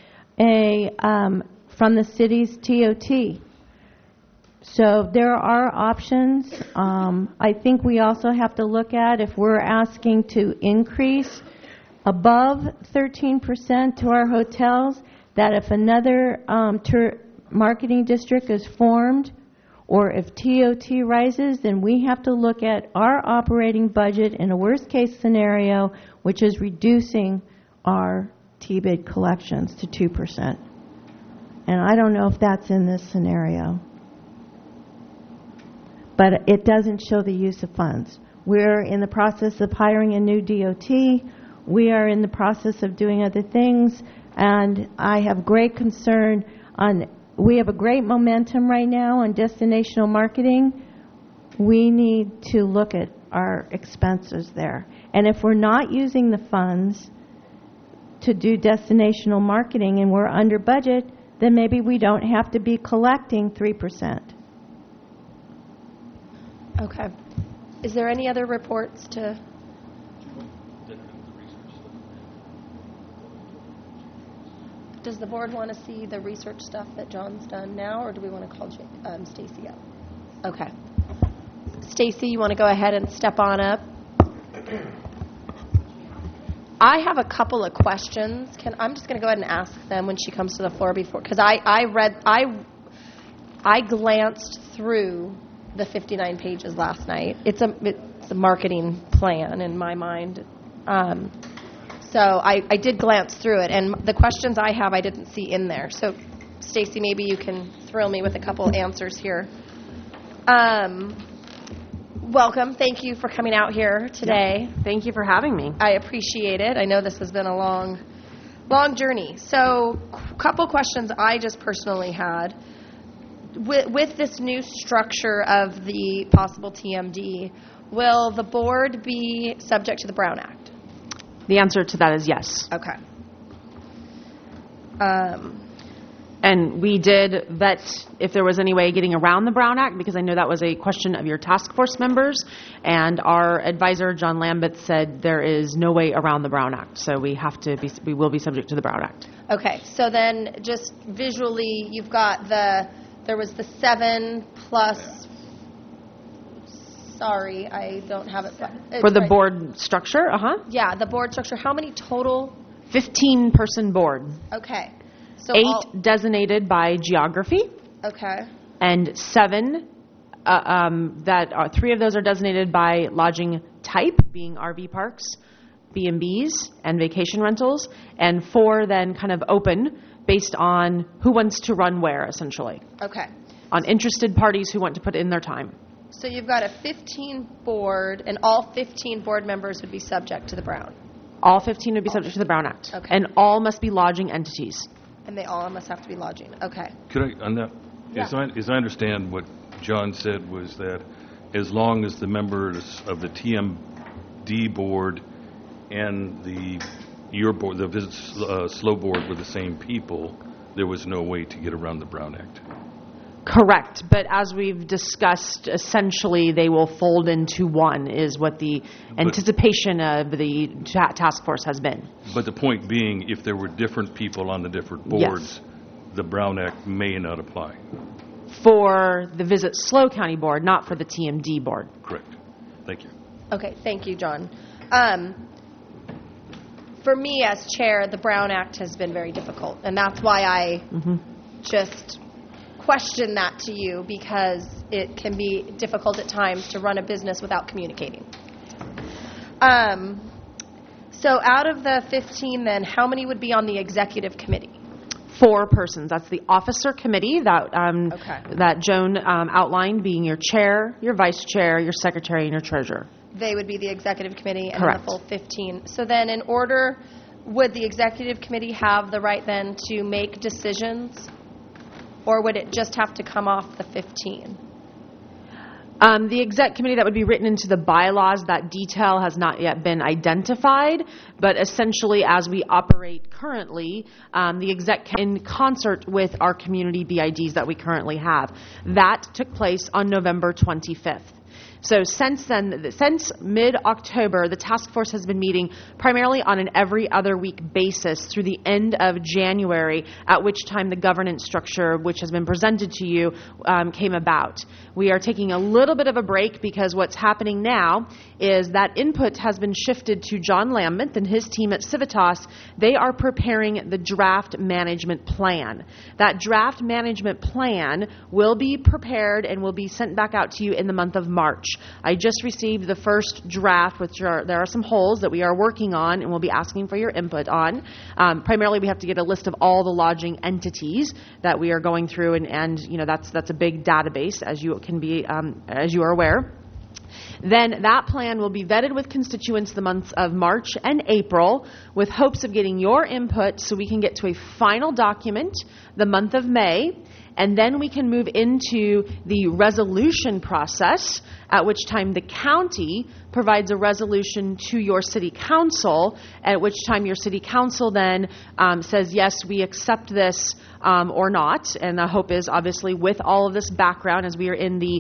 from the city's TOT. So there are options. I think we also have to look at if we're asking to increase above 13% to our hotels, that if another marketing district is formed or if TOT rises, then we have to look at our operating budget in a worst-case scenario, which is reducing our TBID collections to 2%. And I don't know if that's in this scenario. But it doesn't show the use of funds. We're in the process of hiring a new DOT. We are in the process of doing other things. And I have great concern we have a great momentum right now on destinational marketing. We need to look at our expenses there. And if we're not using the funds to do destinational marketing and we're under budget, then maybe we don't have to be collecting 3%. Okay. Is there any other reports to? Does the board want to see the research stuff that John's done now, or do we want to call Stacy up? Okay. Stacy, you want to go ahead and step on up? I have a couple of questions. I'm just going to go ahead and ask them when she comes to the floor because I glanced through the 59 pages last night. It's a marketing plan in my mind. So I did glance through it, and the questions I have I didn't see in there. So, Stacy, maybe you can thrill me with a couple answers here. Welcome. Thank you for coming out here today. Yeah. Thank you for having me. I appreciate it. I know this has been a long journey. So, a couple questions I just personally had. With this new structure of the possible TMD, will the board be subject to the Brown Act? The answer to that is yes. Okay. And we did vet if there was any way getting around the Brown Act, because I know that was a question of your task force members, and our advisor, John Lambeth, said there is no way around the Brown Act, so we will be subject to the Brown Act. Okay, so then just visually, you've got there was the 7 plus, sorry, I don't have it. For the board structure, Yeah, the board structure. How many total? 15-person board. Okay. So 8 designated by geography. Okay. And 7 3 of those are designated by lodging type, being RV parks, B&Bs, and vacation rentals, and 4 then kind of open based on who wants to run where, essentially, Okay. on interested parties who want to put in their time. So you've got a 15 board, and all 15 board members would be subject to the Brown. All 15 would be subject to the Brown Act. Okay. And all must be lodging entities. And they all must have to be lodging. Okay. Could I, on that, as I understand what John said was that as long as the members of the TMD board and your board, the Visit Slow board were the same people, there was no way to get around the Brown Act. Correct. But as we've discussed, essentially they will fold into one, is what the anticipation of the task force has been. But the point being, if there were different people on the different boards, the Brown Act may not apply. For the Visit Slow County Board, not for the TMD board. Correct. Thank you. Okay, thank you, John. For me as chair, the Brown Act has been very difficult, and that's why I just question that to you, because it can be difficult at times to run a business without communicating. So out of the 15 then, how many would be on the executive committee? 4 persons. That's the officer committee that Joan outlined, being your chair, your vice chair, your secretary, and your treasurer. They would be the executive committee and Correct. the full 15. So then in order, would the executive committee have the right then to make decisions, or would it just have to come off the 15? The exec committee, that would be written into the bylaws. That detail has not yet been identified, but essentially as we operate currently, the exec in concert with our community BIDs that we currently have. That took place on November 25th. So since then, since mid-October, the task force has been meeting primarily on an every other week basis through the end of January, at which time the governance structure, which has been presented to you, came about. We are taking a little bit of a break because what's happening now is that input has been shifted to John Lambeth and his team at Civitas. They are preparing the draft management plan. That draft management plan will be prepared and will be sent back out to you in the month of March. I just received the first draft, there are some holes that we are working on and we'll be asking for your input on. Primarily, we have to get a list of all the lodging entities that we are going through, and you know that's a big database, as you are aware. Then that plan will be vetted with constituents the months of March and April, with hopes of getting your input so we can get to a final document the month of May. And then we can move into the resolution process, at which time the county provides a resolution to your city council, at which time your city council then says, yes, we accept this or not. And the hope is obviously with all of this background, as we are in the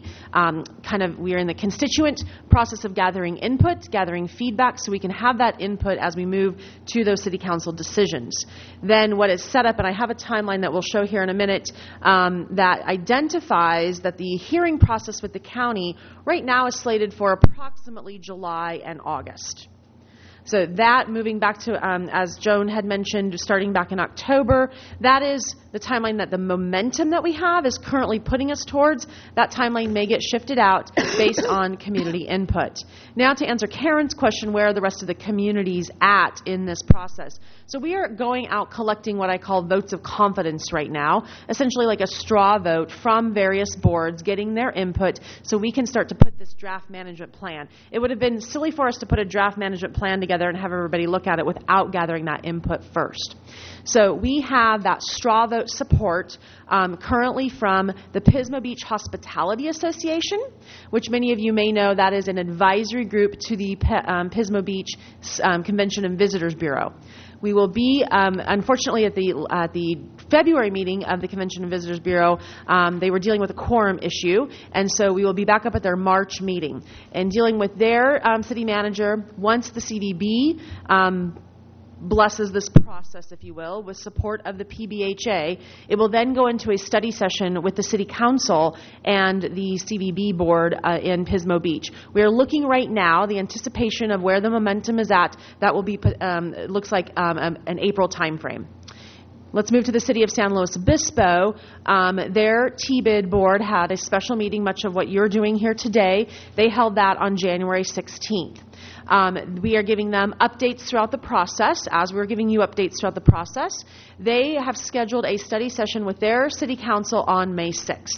constituent process of gathering input, gathering feedback, so we can have that input as we move to those city council decisions. Then what is set up, and I have a timeline that we'll show here in a minute, that identifies that the hearing process with the county right now is slated for approximately July and August. So that, moving back to, as Joan had mentioned, starting back in October, that is the timeline that the momentum that we have is currently putting us towards. That timeline may get shifted out based on community input. Now to answer Karen's question, where are the rest of the communities at in this process? So we are going out collecting what I call votes of confidence right now, essentially like a straw vote from various boards, getting their input so we can start to put this draft management plan. It would have been silly for us to put a draft management plan together and have everybody look at it without gathering that input first. So we have that straw vote support currently from the Pismo Beach Hospitality Association, which many of you may know that is an advisory group to the Pismo Beach Convention and Visitors Bureau. We will be, unfortunately, at the February meeting of the Convention and Visitors Bureau, they were dealing with a quorum issue, and so we will be back up at their March meeting and dealing with their city manager. Once the CVB blesses this process, if you will, with support of the PBHA, it will then go into a study session with the City Council and the CVB board in Pismo Beach. We are looking right now, the anticipation of where the momentum is at, that will be, it looks like an April timeframe. Let's move to the city of San Luis Obispo. Their TBID board had a special meeting, much of what you're doing here today. They held that on January 16th. We are giving them updates throughout the process, as we're giving you updates throughout the process. They have scheduled a study session with their city council on May 6th.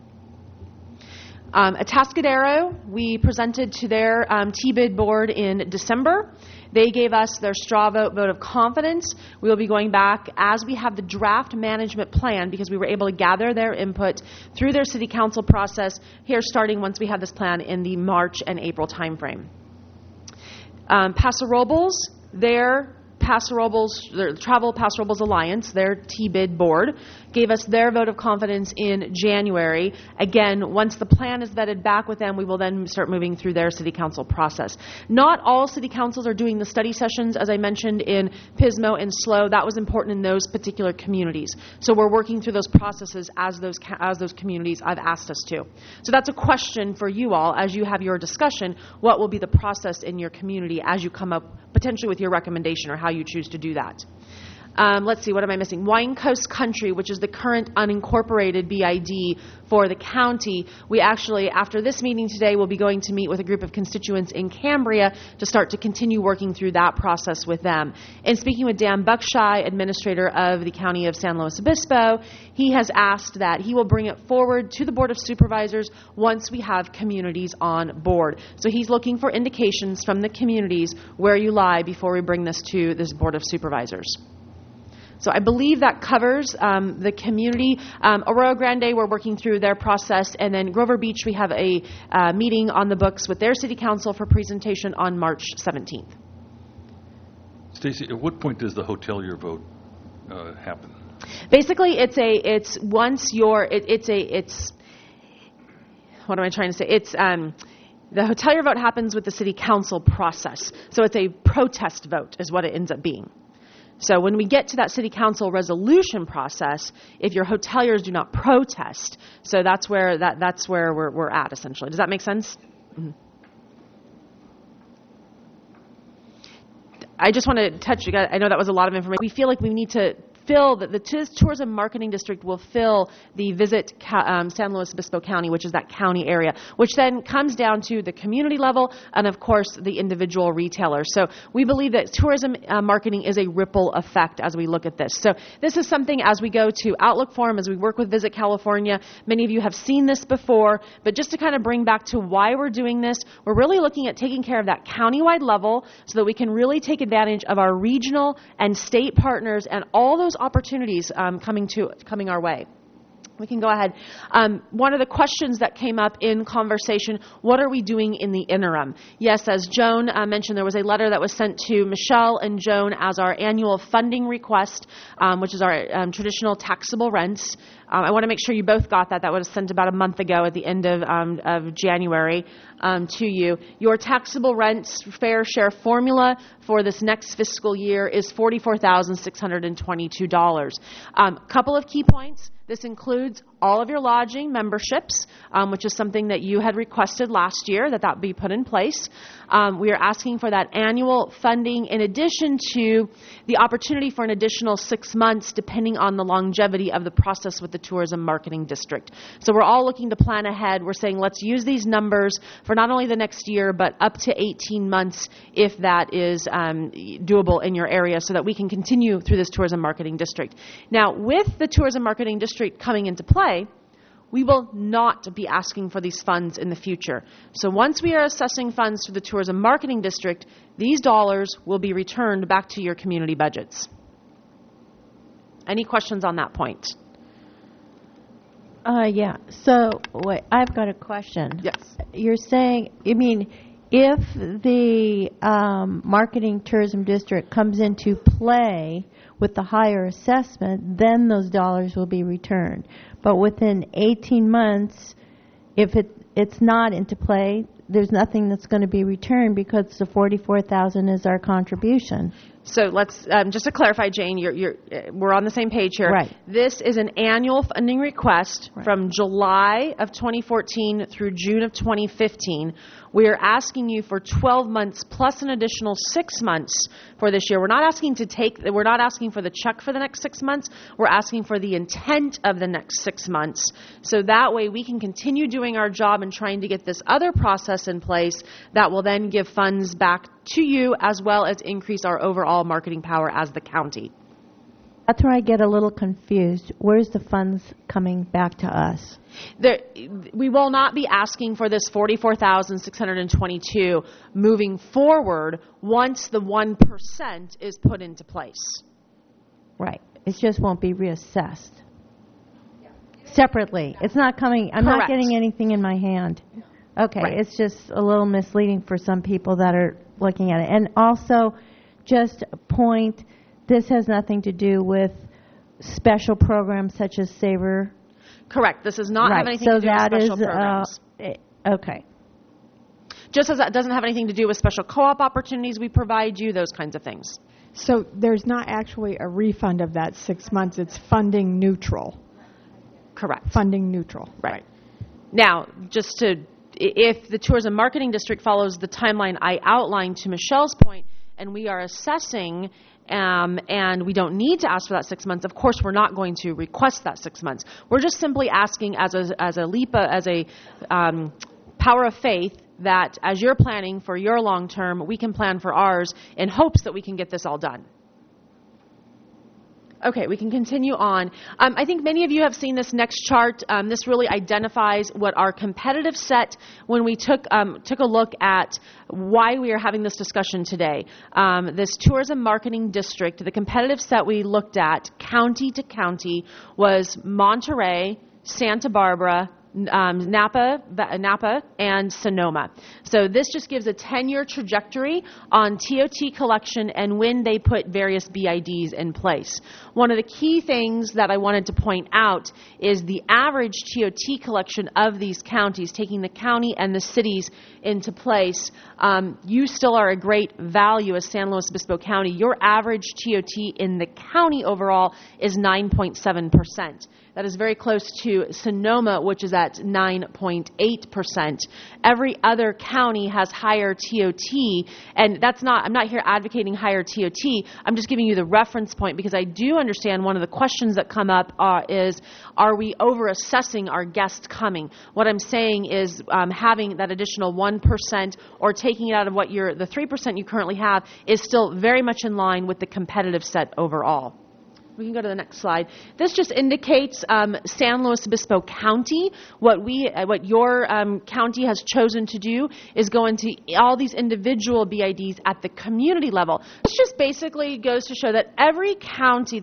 Atascadero, we presented to their TBID board in December. They gave us their straw vote of confidence. We will be going back as we have the draft management plan, because we were able to gather their input through their city council process here, starting once we have this plan in the March and April timeframe. Paso Robles, their Travel Paso Robles Alliance, their TBID board, gave us their vote of confidence in January. Again, once the plan is vetted back with them, we will then start moving through their city council process. Not all city councils are doing the study sessions, as I mentioned, in Pismo and SLO. That was important in those particular communities. So we're working through those processes as those communities have asked us to. So that's a question for you all as you have your discussion. What will be the process in your community as you come up potentially with your recommendation or how you choose to do that? Let's see, what am I missing? Wine Coast Country, which is the current unincorporated BID for the county. We actually, after this meeting today, will be going to meet with a group of constituents in Cambria to start to continue working through that process with them. And speaking with Dan Buckshire, administrator of the county of San Luis Obispo, he has asked that he will bring it forward to the Board of Supervisors once we have communities on board. So he's looking for indications from the communities where you lie before we bring this to this Board of Supervisors. So I believe that covers the community. Arroyo Grande, we're working through their process. And then Grover Beach, we have a meeting on the books with their city council for presentation on March 17th. Stacy, at what point does the hotelier vote happen? Basically, what am I trying to say? The hotelier vote happens with the city council process. So it's a protest vote is what it ends up being. So when we get to that city council resolution process, if your hoteliers do not protest, so that's where we're at essentially. Does that make sense? Mm-hmm. I just want to touch. I know that was a lot of information. We feel like we need to fill the tourism marketing district will fill the Visit San Luis Obispo County, which is that county area, which then comes down to the community level and, of course, the individual retailers. So we believe that tourism marketing is a ripple effect as we look at this. So this is something as we go to Outlook Forum, as we work with Visit California. Many of you have seen this before, but just to kind of bring back to why we're doing this, we're really looking at taking care of that countywide level so that we can really take advantage of our regional and state partners and all those opportunities coming our way. We can go ahead. One of the questions that came up in conversation, what are we doing in the interim? Yes, as Joan mentioned, there was a letter that was sent to Michelle and Joan as our annual funding request, which is our traditional taxable rents. I want to make sure you both got that. That was sent about a month ago at the end of January to you. Your taxable rents fair share formula for this next fiscal year is $44,622. Couple of key points. This includes all of your lodging memberships, which is something that you had requested last year, that be put in place. We are asking for that annual funding in addition to the opportunity for an additional 6 months depending on the longevity of the process with the Tourism Marketing District. So we're all looking to plan ahead. We're saying let's use these numbers for not only the next year but up to 18 months if that is doable in your area so that we can continue through this Tourism Marketing District. Now, with the Tourism Marketing District coming into play, we will not be asking for these funds in the future. So once we are assessing funds through the Tourism Marketing District, these dollars will be returned back to your community budgets. Any questions on that point? Yeah. So wait, I've got a question. Yes. You're saying, if the marketing tourism district comes into play with the higher assessment, then those dollars will be returned. But within 18 months, if it's not into play, there's nothing that's going to be returned because the $44,000 is our contribution. So let's, just to clarify, Jane, we're on the same page here. Right. This is an annual funding request Right. from July of 2014 through June of 2015. We are asking you for 12 months plus an additional 6 months for this year. We're not asking for the check for the next 6 months. We're asking for the intent of the next 6 months. So that way we can continue doing our job and trying to get this other process in place that will then give funds back to you as well as increase our overall marketing power as the county. That's where I get a little confused. Where's the funds coming back to us? We will not be asking for this $44,622 moving forward once the 1% is put into place. Right. It just won't be reassessed separately. It's not coming. I'm Correct. not getting anything in my hand. Okay. Right. It's just a little misleading for some people that are looking at it. And also, just a point, this has nothing to do with special programs such as Saver. Correct. This does not have anything So to do with that special is, programs. Okay. Just as that doesn't have anything to do with special co-op opportunities we provide you, those kinds of things. So there's not actually a refund of that 6 months. It's funding neutral. Correct. Funding neutral. Right. Now, if the Tourism Marketing District follows the timeline I outlined to Michelle's point, and we are assessing and we don't need to ask for that 6 months, of course we're not going to request that 6 months. We're just simply asking as a power of faith that as you're planning for your long term, we can plan for ours in hopes that we can get this all done. Okay, we can continue on. I think many of you have seen this next chart. This really identifies what our competitive set, when we took a look at why we are having this discussion today. This Tourism Marketing District, the competitive set we looked at, county to county, was Monterey, Santa Barbara, Napa, and Sonoma. So this just gives a 10-year trajectory on TOT collection and when they put various BIDs in place. One of the key things that I wanted to point out is the average TOT collection of these counties, taking the county and the cities into place. You still are a great value as San Luis Obispo County. Your average TOT in the county overall is 9.7%. That is very close to Sonoma, which is at 9.8%. Every other county has higher TOT, and I'm not here advocating higher TOT. I'm just giving you the reference point because I do understand one of the questions that come up is, are we over-assessing our guest coming? What I'm saying is having that additional 1% or taking it out of the 3% you currently have is still very much in line with the competitive set overall. We can go to the next slide. This just indicates San Luis Obispo County. What your county has chosen to do is go into all these individual BIDs at the community level. This just basically goes to show that every county,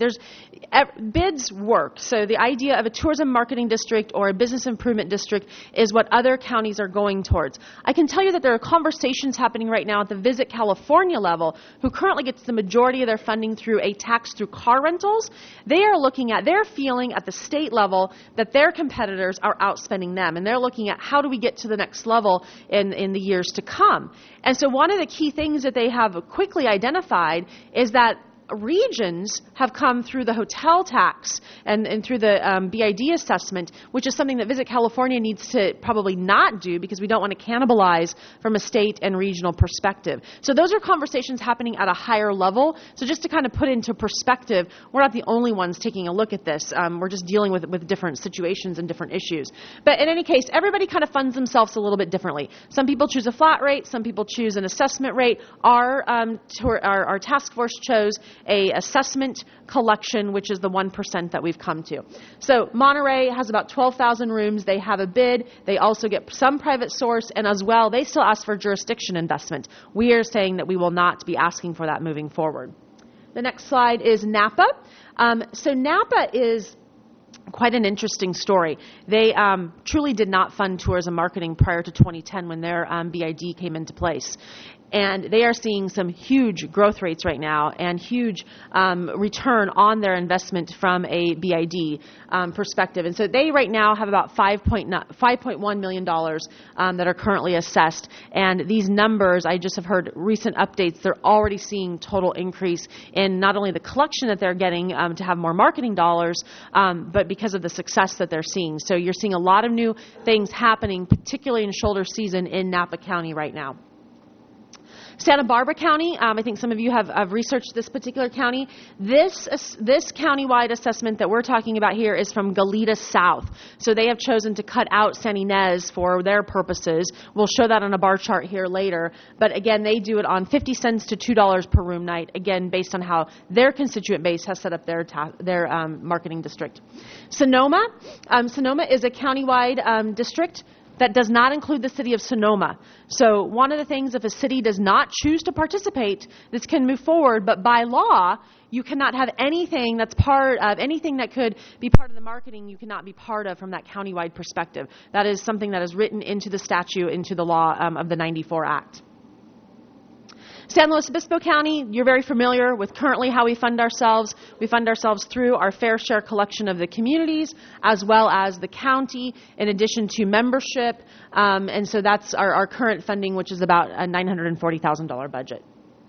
bids work. So the idea of a tourism marketing district or a business improvement district is what other counties are going towards. I can tell you that there are conversations happening right now at the Visit California level, who currently gets the majority of their funding through a tax through car rentals. They're feeling at the state level that their competitors are outspending them, and they're looking at how do we get to the next level in the years to come. And so one of the key things that they have quickly identified is that regions have come through the hotel tax and through the BID assessment, which is something that Visit California needs to probably not do because we don't want to cannibalize from a state and regional perspective. So those are conversations happening at a higher level. So just to kind of put into perspective, we're not the only ones taking a look at this. We're just dealing with different situations and different issues. But in any case, everybody kind of funds themselves a little bit differently. Some people choose a flat rate. Some people choose an assessment rate. Our task force chose a assessment collection, which is the 1% that we've come to. So Monterey has about 12,000 rooms. They have a bid. They also get some private source, and as well, they still ask for jurisdiction investment. We are saying that we will not be asking for that moving forward. The next slide is Napa. So Napa is quite an interesting story. They truly did not fund tourism marketing prior to 2010 when their BID came into place. and they are seeing some huge growth rates right now and huge return on their investment from a BID perspective. And so they right now have about $5.1 million that are currently assessed. And these numbers, I just have heard recent updates, they're already seeing total increase in not only the collection that they're getting to have more marketing dollars, but because of the success that they're seeing. So you're seeing a lot of new things happening, particularly in shoulder season in Napa County right now. Santa Barbara County, I think some of you have researched this particular county. This countywide assessment that we're talking about here is from Goleta South. So they have chosen to cut out San Ynez for their purposes. We'll show that on a bar chart here later. But again, they do it on 50 cents to $2 per room night, again, based on how their constituent base has set up their marketing district. Sonoma is a countywide district that does not include the city of Sonoma. So one of the things, if a city does not choose to participate, this can move forward, but by law, you cannot have anything that's part of, anything that could be part of the marketing, you cannot be part of from that countywide perspective. That is something that is written into the statute, into the law of the 94 Act. San Luis Obispo County, you're very familiar with currently how we fund ourselves. We fund ourselves through our fair share collection of the communities as well as the county, in addition to membership. And so that's our current funding, which is about a $940,000 budget.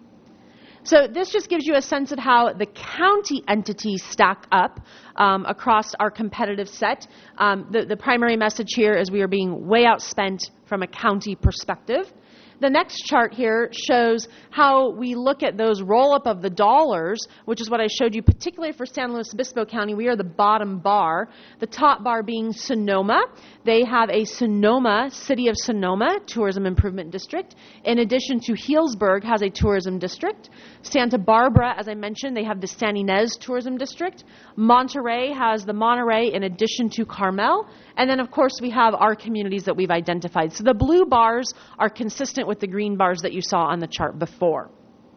So this just gives you a sense of how the county entities stack up across our competitive set. The primary message here is we are being way outspent from a county perspective. The next chart here shows how we look at those roll-up of the dollars, which is what I showed you, particularly for San Luis Obispo County. We are the bottom bar. The top bar being Sonoma. They have a City of Sonoma Tourism Improvement District. In addition to Healdsburg has a tourism district. Santa Barbara, as I mentioned, they have the San Ynez Tourism District. Monterey has the Monterey in addition to Carmel. And then, of course, we have our communities that we've identified. So the blue bars are consistent with the green bars that you saw on the chart before.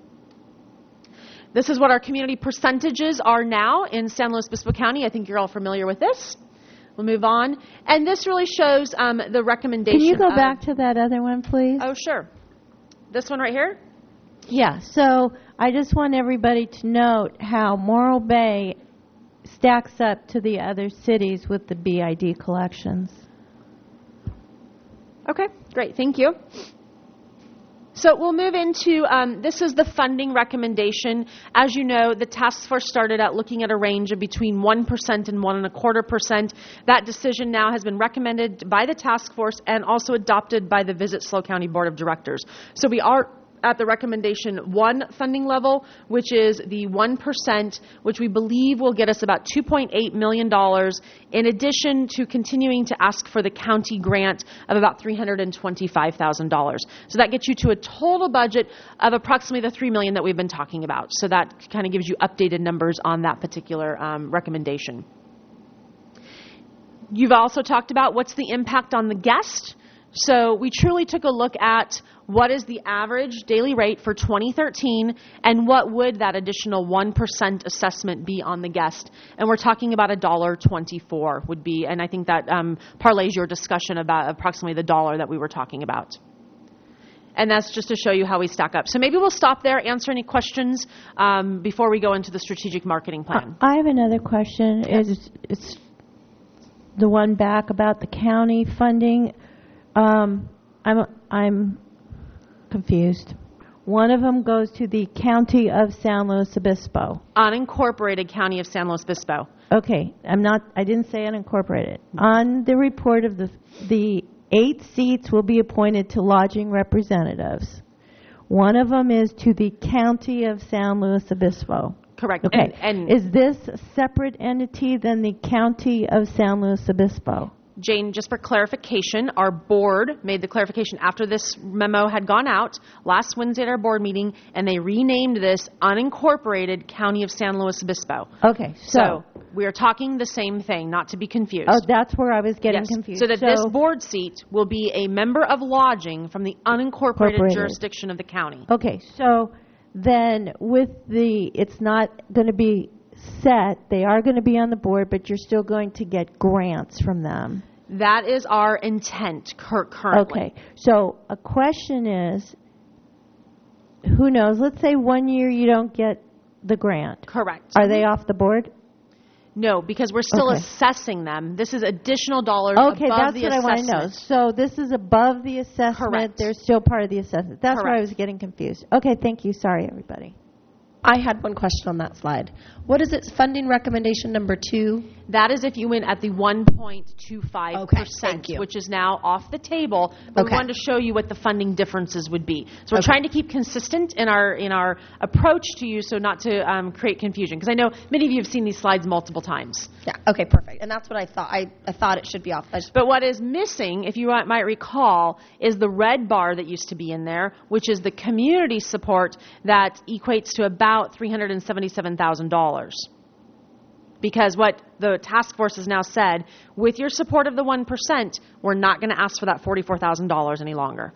This is what our community percentages are now in San Luis Obispo County. I think you're all familiar with this. We'll move on. And this really shows the recommendation. Can you go back to that other one, please? Oh, sure. This one right here? Yeah, so I just want everybody to note how Morro Bay stacks up to the other cities with the BID collections. Okay, great. Thank you. So we'll move into, this is the funding recommendation. As you know, the task force started out looking at a range of between 1% and 1.25%. That decision now has been recommended by the task force and also adopted by the Visit SLO County Board of Directors. So we are at the recommendation 1 funding level, which is the 1%, which we believe will get us about $2.8 million, in addition to continuing to ask for the county grant of about $325,000. So that gets you to a total budget of approximately the $3 million that we've been talking about. So that kind of gives you updated numbers on that particular recommendation. You've also talked about what's the impact on the guest. So we truly took a look at what is the average daily rate for 2013 and what would that additional 1% assessment be on the guest. And we're talking about $1.24 would be, and I think that parlays your discussion about approximately the dollar that we were talking about. And that's just to show you how we stack up. So maybe we'll stop there, answer any questions before we go into the strategic marketing plan. I have another question. Yes. It's the one back about the county funding. I'm confused. One of them goes to the county of San Luis Obispo. Unincorporated county of San Luis Obispo. Okay, I didn't say unincorporated. On the report of the 8 seats will be appointed to lodging representatives. One of them is to the county of San Luis Obispo. Correct. Okay. And is this a separate entity than the county of San Luis Obispo? Jane, just for clarification, our board made the clarification after this memo had gone out last Wednesday at our board meeting, and they renamed this Unincorporated County of San Luis Obispo. Okay, so we are talking the same thing, not to be confused. Oh, that's where I was getting confused. So that this board seat will be a member of lodging from the unincorporated jurisdiction of the county. Okay, so then with it's not going to be set, they are going to be on the board, but you're still going to get grants from them. That is our intent currently. Okay. So a question is, who knows, let's say 1 year you don't get the grant. Correct. Are they off the board? No, because we're still Okay. assessing them. This is additional dollars Okay, above that's the what I want to know. assessment. So this is above the assessment. Correct. They're still part of the assessment. That's where I Correct. was getting confused. Okay, thank you. Sorry, everybody. I had one question on that slide. What is its funding recommendation number 2? That is if you went at the 1.25%, Okay, thank you. which is now off the table. But we Okay. wanted to show you what the funding differences would be. So we're Okay. trying to keep consistent in our approach to you, so not to create confusion. Because I know many of you have seen these slides multiple times. Yeah, okay, perfect. And that's what I thought. I thought it should be off. But what is missing, if you might recall, is the red bar that used to be in there, which is the community support that equates to about $377,000. Because what the task force has now said, with your support of the 1%, we're not going to ask for that $44,000 any longer.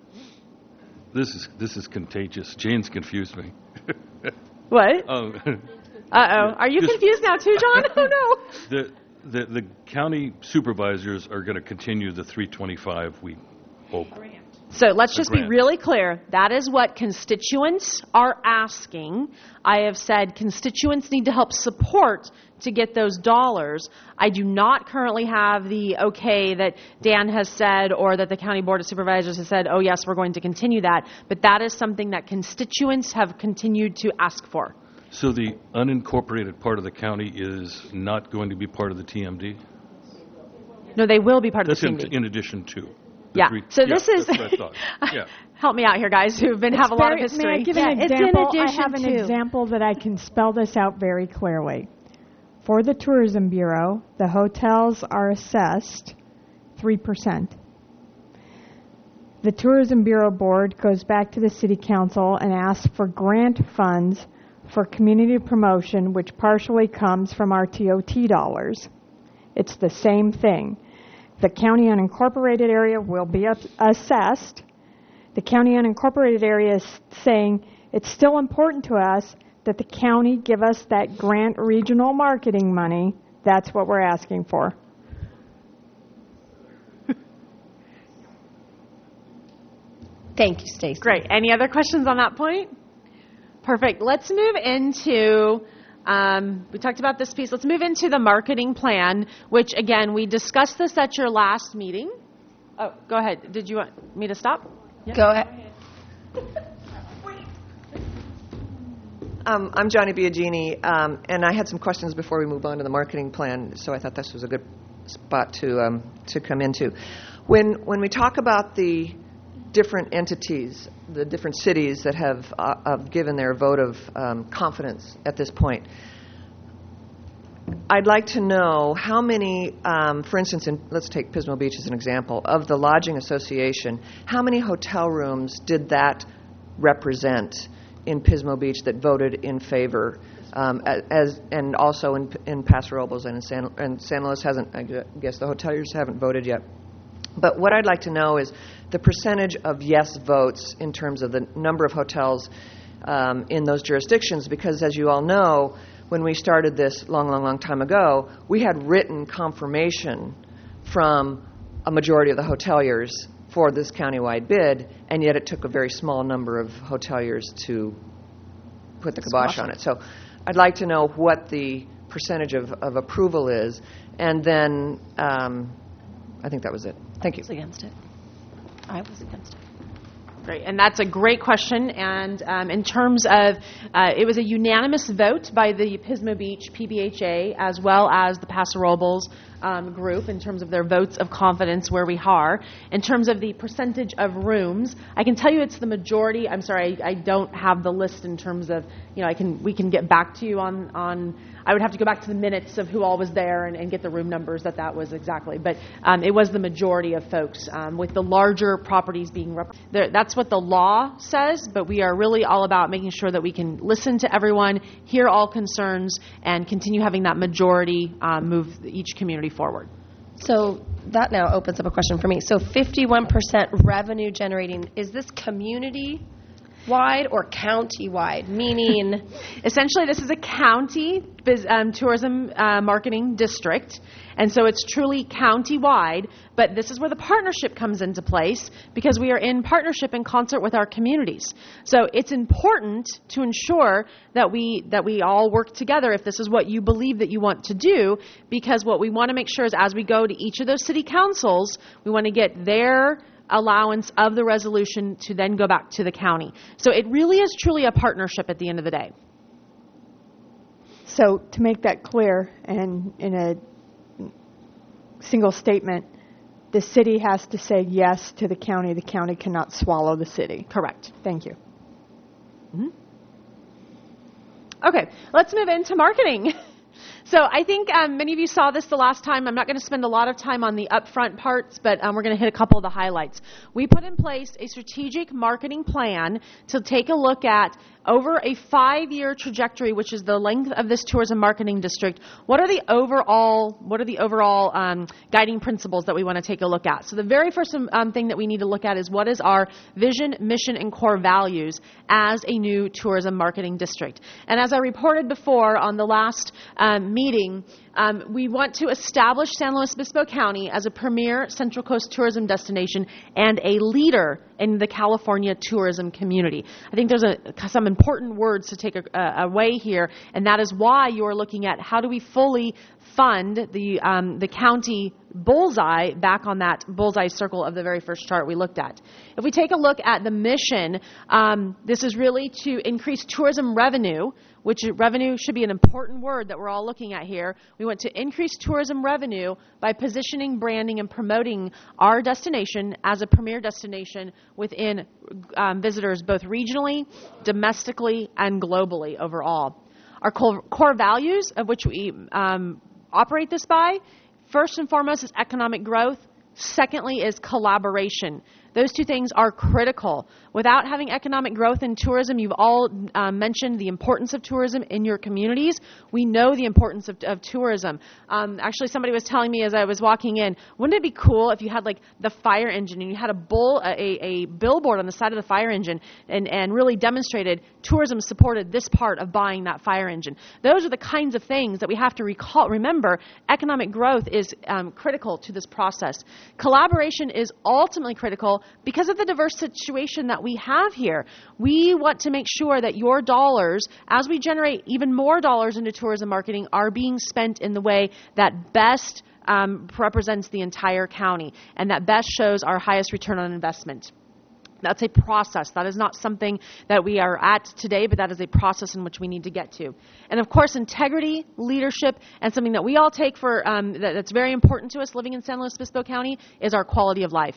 This is contagious. Jane's confused me. What? Oh, Uh-oh. Are you Just- confused now too, John? Oh, no. the county supervisors are going to continue the 325, we hope. So let's just be grant. really clear. That is what constituents are asking. I have said constituents need to help support to get those dollars. I do not currently have the okay that Dan has said or that the County Board of Supervisors has said, oh, yes, we're going to continue that. But that is something that constituents have continued to ask for. So the unincorporated part of the county is not going to be part of the TMD? No, they will be part of That's the TMD. in addition to. the Yeah. three- So yeah, this is that's what I thought. Yeah. Help me out here, guys, who have a lot of May history. I give Yeah, an it's in example? I addition have an to. example that I can spell this out very clearly. For the Tourism Bureau, the hotels are assessed 3%. The Tourism Bureau Board goes back to the City Council and asks for grant funds for community promotion, which partially comes from our TOT dollars. It's the same thing. The county unincorporated area will be assessed. The county unincorporated area is saying it's still important to us that the county give us that grant regional marketing money. That's what we're asking for. Thank you, Stacy. Great. Any other questions on that point? Perfect. Let's move into, we talked about this piece. Let's move into the marketing plan, which, again, we discussed this at your last meeting. Oh, go ahead. Did you want me to stop? Go ahead. I'm Johnny Biagini, and I had some questions before we move on to the marketing plan, so I thought this was a good spot to come into. When we talk about the different entities, the different cities that have given their vote of confidence at this point, I'd like to know how many, for instance, let's take Pismo Beach as an example, of the Lodging Association, how many hotel rooms did that represent in Pismo Beach that voted in favor, and also in Paso Robles and in San Luis hasn't, I guess the hoteliers haven't voted yet. But what I'd like to know is the percentage of yes votes in terms of the number of hotels in those jurisdictions, because as you all know, when we started this long time ago, we had written confirmation from a majority of the hoteliers for this countywide bid, and yet it took a very small number of hoteliers to put the kibosh on it. So I'd like to know what the percentage of approval is, and then I think that was it. Thank you. I was against it. I was against it. Great, and that's a great question. And in terms of, it was a unanimous vote by the Pismo Beach PBHA as well as the Paso Robles group in terms of their votes of confidence where we are. In terms of the percentage of rooms, I can tell you it's the majority. I'm sorry, I don't have the list in terms of, we can get back to you on I would have to go back to the minutes of who all was there and get the room numbers that was exactly. But it was the majority of folks, with the larger properties being that's what the law says, but we are really all about making sure that we can listen to everyone, hear all concerns, and continue having that majority move each community forward. So that now opens up a question for me. So 51% revenue generating, is this community wide or county-wide? Meaning, essentially, this is a county tourism marketing district, and so it's truly county-wide, but this is where the partnership comes into place because we are in partnership in concert with our communities. So it's important to ensure that we all work together if this is what you believe that you want to do, because what we want to make sure is as we go to each of those city councils, we want to get their allowance of the resolution to then go back to the county. So it really is truly a partnership at the end of the day. So to make that clear and in a single statement, the city has to say yes to the county. The county cannot swallow the city. Correct. Thank you. Mm-hmm. Okay, let's move into marketing. So I think many of you saw this the last time. I'm not going to spend a lot of time on the upfront parts, but we're going to hit a couple of the highlights. We put in place a strategic marketing plan to take a look at over a 5-year trajectory, which is the length of this tourism marketing district. What are the overall guiding principles that we want to take a look at? So the very first thing that we need to look at is what is our vision, mission, and core values as a new tourism marketing district. And as I reported before on the last meeting, we want to establish San Luis Obispo County as a premier Central Coast tourism destination and a leader in the California tourism community. I think there's some important words to take away here, and that is why you're looking at how do we fully fund the county bullseye back on that bullseye circle of the very first chart we looked at. If we take a look at the mission, this is really to increase tourism revenue, which revenue should be an important word that we're all looking at here. We want to increase tourism revenue by positioning, branding, and promoting our destination as a premier destination within visitors both regionally, domestically, and globally overall. Our core values of which we operate this by, first and foremost is economic growth. Secondly is collaboration. Those two things are critical. Without having economic growth in tourism, you've all mentioned the importance of tourism in your communities. We know the importance of tourism. Actually, somebody was telling me as I was walking in, wouldn't it be cool if you had like the fire engine and you had a billboard on the side of the fire engine and really demonstrated tourism supported this part of buying that fire engine. Those are the kinds of things that we have to remember. Economic growth is critical to this process. Collaboration is ultimately critical because of the diverse situation that we have here. We want to make sure that your dollars, as we generate even more dollars into tourism marketing, are being spent in the way that best represents the entire county and that best shows our highest return on investment. That's a process. That is not something that we are at today, but that is a process in which we need to get to. And of course, integrity, leadership, and something that we all take for that's very important to us living in San Luis Obispo County is our quality of life.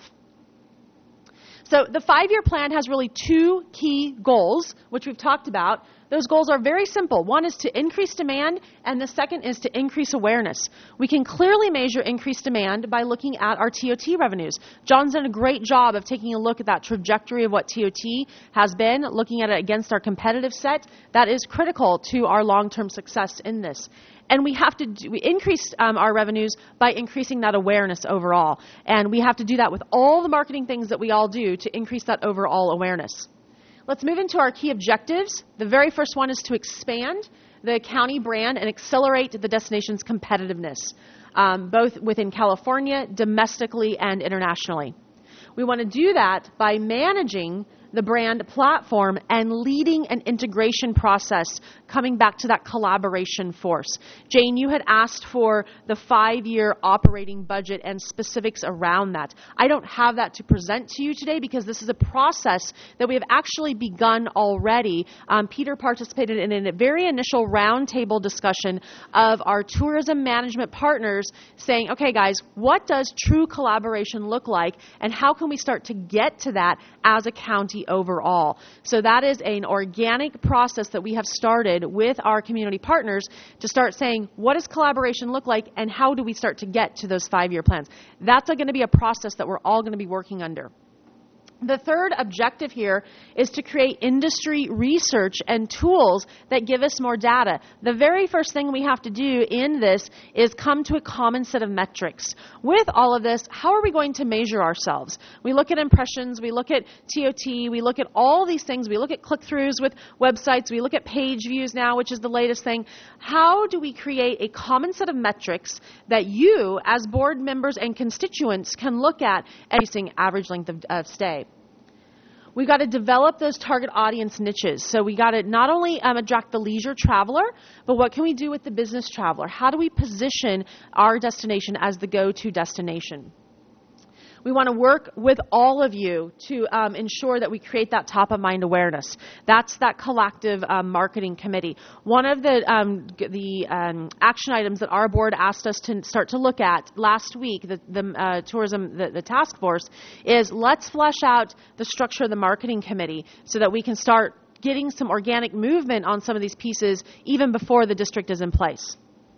So the 5-year plan has really 2 key goals, which we've talked about. Those goals are very simple. One is to increase demand, and the second is to increase awareness. We can clearly measure increased demand by looking at our TOT revenues. John's done a great job of taking a look at that trajectory of what TOT has been, looking at it against our competitive set. That is critical to our long-term success in this. And we have to increase our revenues by increasing that awareness overall. And we have to do that with all the marketing things that we all do to increase that overall awareness. Let's move into our key objectives. The very first one is to expand the county brand and accelerate the destination's competitiveness, both within California, domestically, and internationally. We want to do that by managing the brand platform and leading an integration process, coming back to that collaboration force. Jane, you had asked for the 5-year operating budget and specifics around that. I don't have that to present to you today because this is a process that we have actually begun already. Peter participated in a very initial roundtable discussion of our tourism management partners saying, okay guys, what does true collaboration look like and how can we start to get to that as a county overall? So that is an organic process that we have started with our community partners to start saying, what does collaboration look like and how do we start to get to those 5-year plans? That's going to be a process that we're all going to be working under. The third objective here is to create industry research and tools that give us more data. The very first thing we have to do in this is come to a common set of metrics. With all of this, how are we going to measure ourselves? We look at impressions, we look at TOT, we look at all these things, we look at click-throughs with websites, we look at page views now, which is the latest thing. How do we create a common set of metrics that you, as board members and constituents, can look at increasing average length of stay? We've got to develop those target audience niches. So we got to not only attract the leisure traveler, but what can we do with the business traveler? How do we position our destination as the go-to destination? We want to work with all of you to ensure that we create that top-of-mind awareness. That's that collective marketing committee. One of the action items that our board asked us to start to look at last week, the tourism, the task force, is let's flesh out the structure of the marketing committee so that we can start getting some organic movement on some of these pieces even before the district is in place.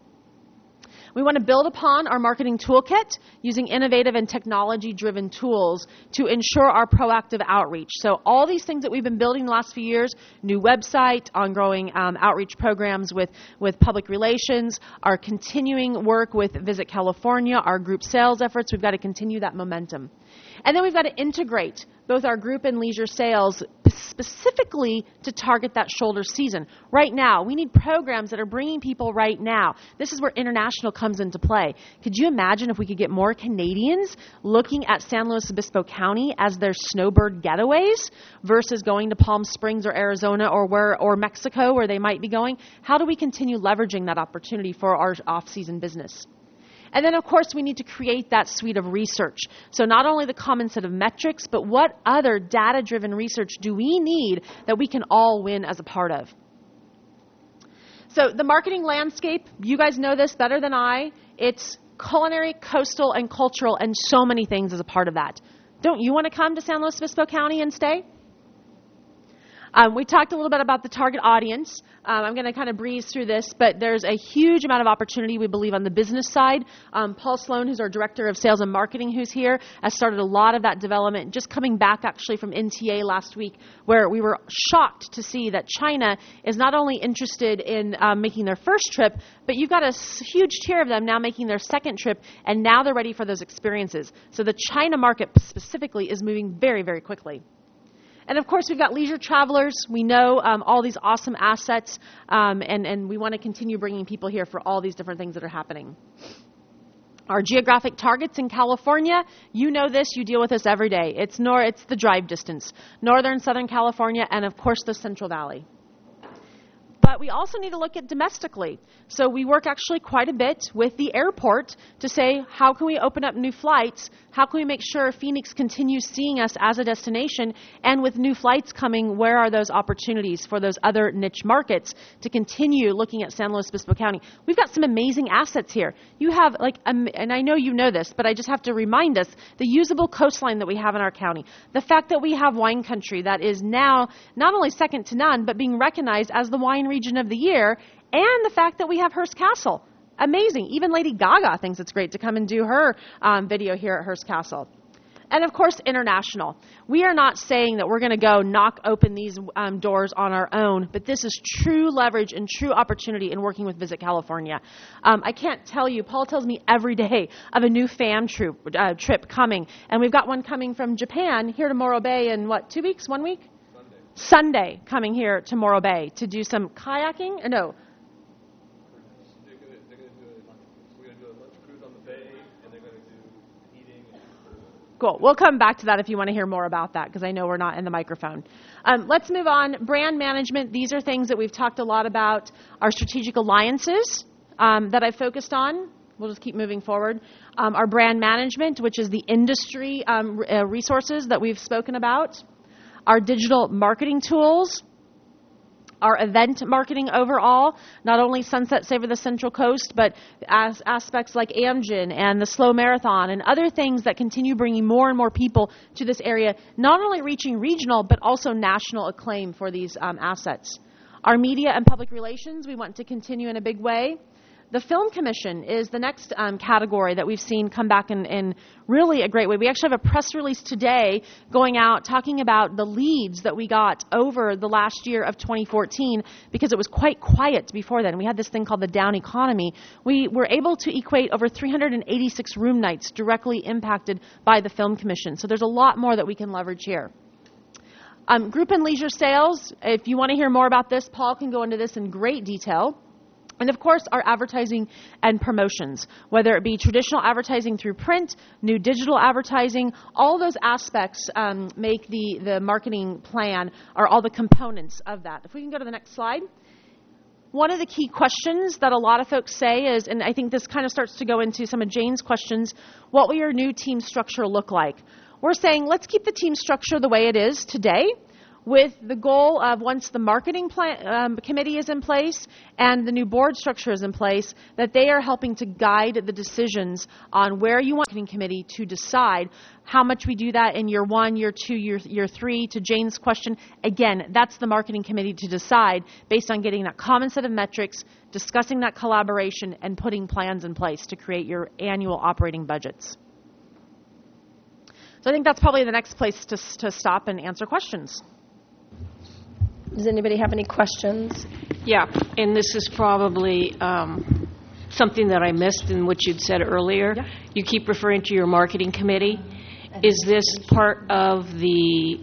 We want to build upon our marketing toolkit using innovative and technology-driven tools to ensure our proactive outreach. So all these things that we've been building the last few years, new website, ongoing outreach programs with public relations, our continuing work with Visit California, our group sales efforts, we've got to continue that momentum. And then we've got to integrate both our group and leisure sales specifically to target that shoulder season. Right now, we need programs that are bringing people right now. This is where international comes into play. Could you imagine if we could get more Canadians looking at San Luis Obispo County as their snowbird getaways versus going to Palm Springs or Arizona or Mexico where they might be going? How do we continue leveraging that opportunity for our off-season business? And then, of course, we need to create that suite of research. So not only the common set of metrics, but what other data-driven research do we need that we can all win as a part of? So the marketing landscape, you guys know this better than I. It's culinary, coastal, and cultural, and so many things as a part of that. Don't you want to come to San Luis Obispo County and stay? We talked a little bit about the target audience. I'm going to kind of breeze through this, but there's a huge amount of opportunity, we believe, on the business side. Paul Sloan, who's our Director of Sales and Marketing, who's here, has started a lot of that development, just coming back actually from NTA last week, where we were shocked to see that China is not only interested in making their first trip, but you've got a huge tier of them now making their second trip, and now they're ready for those experiences. So the China market specifically is moving very, very quickly. And, of course, we've got leisure travelers. We know all these awesome assets, and we want to continue bringing people here for all these different things that are happening. Our geographic targets in California, you know this, you deal with this every day. It's the drive distance. Northern, Southern California, and, of course, the Central Valley. But we also need to look at domestically. So we work actually quite a bit with the airport to say, how can we open up new flights? How can we make sure Phoenix continues seeing us as a destination? And with new flights coming, where are those opportunities for those other niche markets to continue looking at San Luis Obispo County? We've got some amazing assets here. You have, and I know you know this, but I just have to remind us, the usable coastline that we have in our county. The fact that we have wine country that is now not only second to none, but being recognized as the wine region of the year, and the fact that we have Hearst Castle. Amazing. Even Lady Gaga thinks it's great to come and do her video here at Hearst Castle. And, of course, international. We are not saying that we're going to go knock open these doors on our own, but this is true leverage and true opportunity in working with Visit California. I can't tell you, Paul tells me every day of a new fam trip coming, and we've got one coming from Japan here to Morro Bay in, 2 weeks, 1 week? Sunday coming here to Morro Bay to do some kayaking? No. We're going to do a lunch cruise on the bay, and they're going to do eating. Cool. We'll come back to that if you want to hear more about that, because I know we're not in the microphone. Let's move on. Brand management. These are things that we've talked a lot about. Our strategic alliances that I've focused on. We'll just keep moving forward. Our brand management, which is the industry resources that we've spoken about. Our digital marketing tools, our event marketing overall, not only Sunset Savor the Central Coast, but aspects like Amgen and the Slow Marathon and other things that continue bringing more and more people to this area, not only reaching regional, but also national acclaim for these assets. Our media and public relations, we want to continue in a big way. The Film Commission is the next category that we've seen come back in really a great way. We actually have a press release today going out talking about the leads that we got over the last year of 2014 because it was quite quiet before then. We had this thing called the down economy. We were able to equate over 386 room nights directly impacted by the Film Commission. So there's a lot more that we can leverage here. Group and leisure sales, if you want to hear more about this, Paul can go into this in great detail. And of course, our advertising and promotions, whether it be traditional advertising through print, new digital advertising, all those aspects make the marketing plan, or all the components of that. If we can go to the next slide. One of the key questions that a lot of folks say is, and I think this kind of starts to go into some of Jane's questions, what will your new team structure look like? We're saying let's keep the team structure the way it is today, with the goal of once the marketing committee is in place and the new board structure is in place, that they are helping to guide the decisions on where you want the marketing committee to decide how much we do that in year 1, year 2, year 3. To Jane's question, again, that's the marketing committee to decide based on getting that common set of metrics, discussing that collaboration, and putting plans in place to create your annual operating budgets. So I think that's probably the next place to stop and answer questions. Does anybody have any questions? Yeah, and this is probably something that I missed in what you'd said earlier. Yeah. You keep referring to your marketing committee. Is this part of the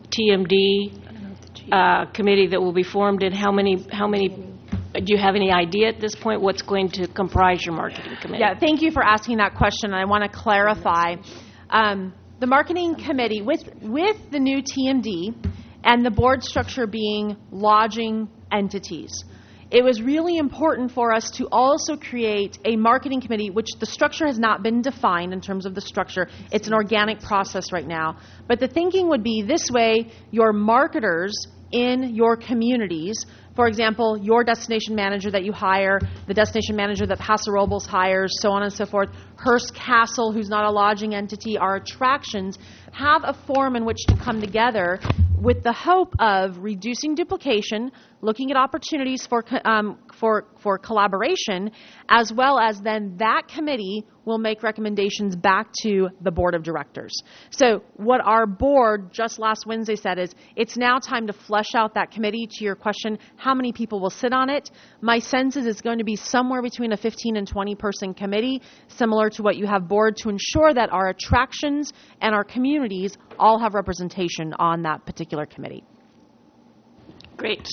TMD committee that will be formed, and how many? Do you have any idea at this point what's going to comprise your marketing committee? Yeah, thank you for asking that question. I want to clarify. The marketing committee, with the new TMD, and the board structure being lodging entities, it was really important for us to also create a marketing committee, which the structure has not been defined in terms of the structure. It's an organic process right now. But the thinking would be this way: your marketers in your communities, for example, your destination manager that you hire, the destination manager that Paso Robles hires, so on and so forth, Hearst Castle, who's not a lodging entity, our attractions, have a forum in which to come together with the hope of reducing duplication, looking at opportunities for collaboration, as well as then that committee will make recommendations back to the board of directors. So what our board just last Wednesday said is, it's now time to flesh out that committee. To your question, how many people will sit on it? My sense is it's going to be somewhere between a 15 and 20 person committee, similar to what you have board, to ensure that our attractions and our communities all have representation on that particular committee. Great.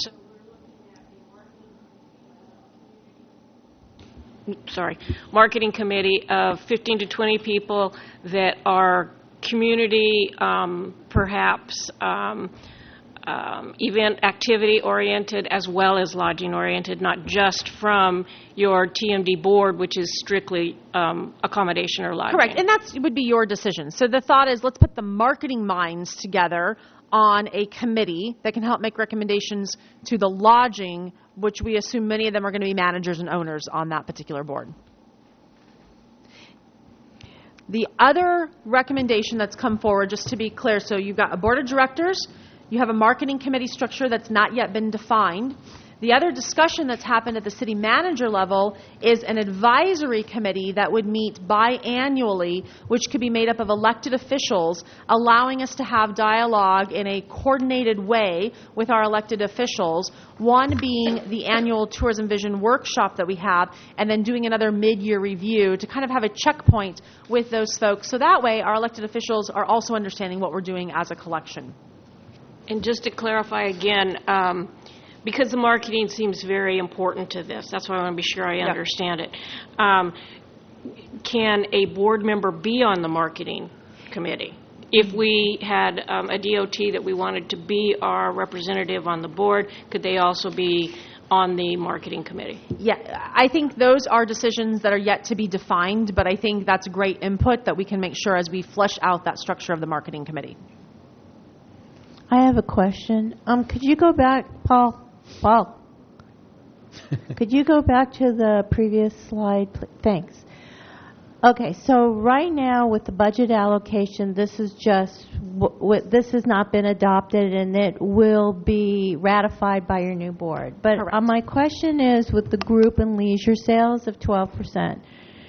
Marketing committee of 15 to 20 people that are community, perhaps event activity oriented as well as lodging oriented, not just from your TMD board, which is strictly accommodation or lodging. Correct, and that would be your decision. So the thought is, let's put the marketing minds together on a committee that can help make recommendations to the lodging, which we assume many of them are going to be managers and owners on that particular board. The other recommendation that's come forward, just to be clear, so you've got a board of directors, you have a marketing committee structure that's not yet been defined. The other discussion that's happened at the city manager level is an advisory committee that would meet biannually, which could be made up of elected officials, allowing us to have dialogue in a coordinated way with our elected officials, one being the annual Tourism Vision workshop that we have, and then doing another mid-year review to kind of have a checkpoint with those folks. So that way our elected officials are also understanding what we're doing as a collection. And just to clarify again, because the marketing seems very important to this, that's why I want to be sure I understand it. Can a board member be on the marketing committee? If we had a DOT that we wanted to be our representative on the board, could they also be on the marketing committee? Yeah, I think those are decisions that are yet to be defined, but I think that's great input that we can make sure as we flesh out that structure of the marketing committee. I have a question. Could you go back, Paul? Could you go back to the previous slide? Thanks. Okay, so right now with the budget allocation, this is just this has not been adopted and it will be ratified by your new board. But my question is with the group and leisure sales of 12%.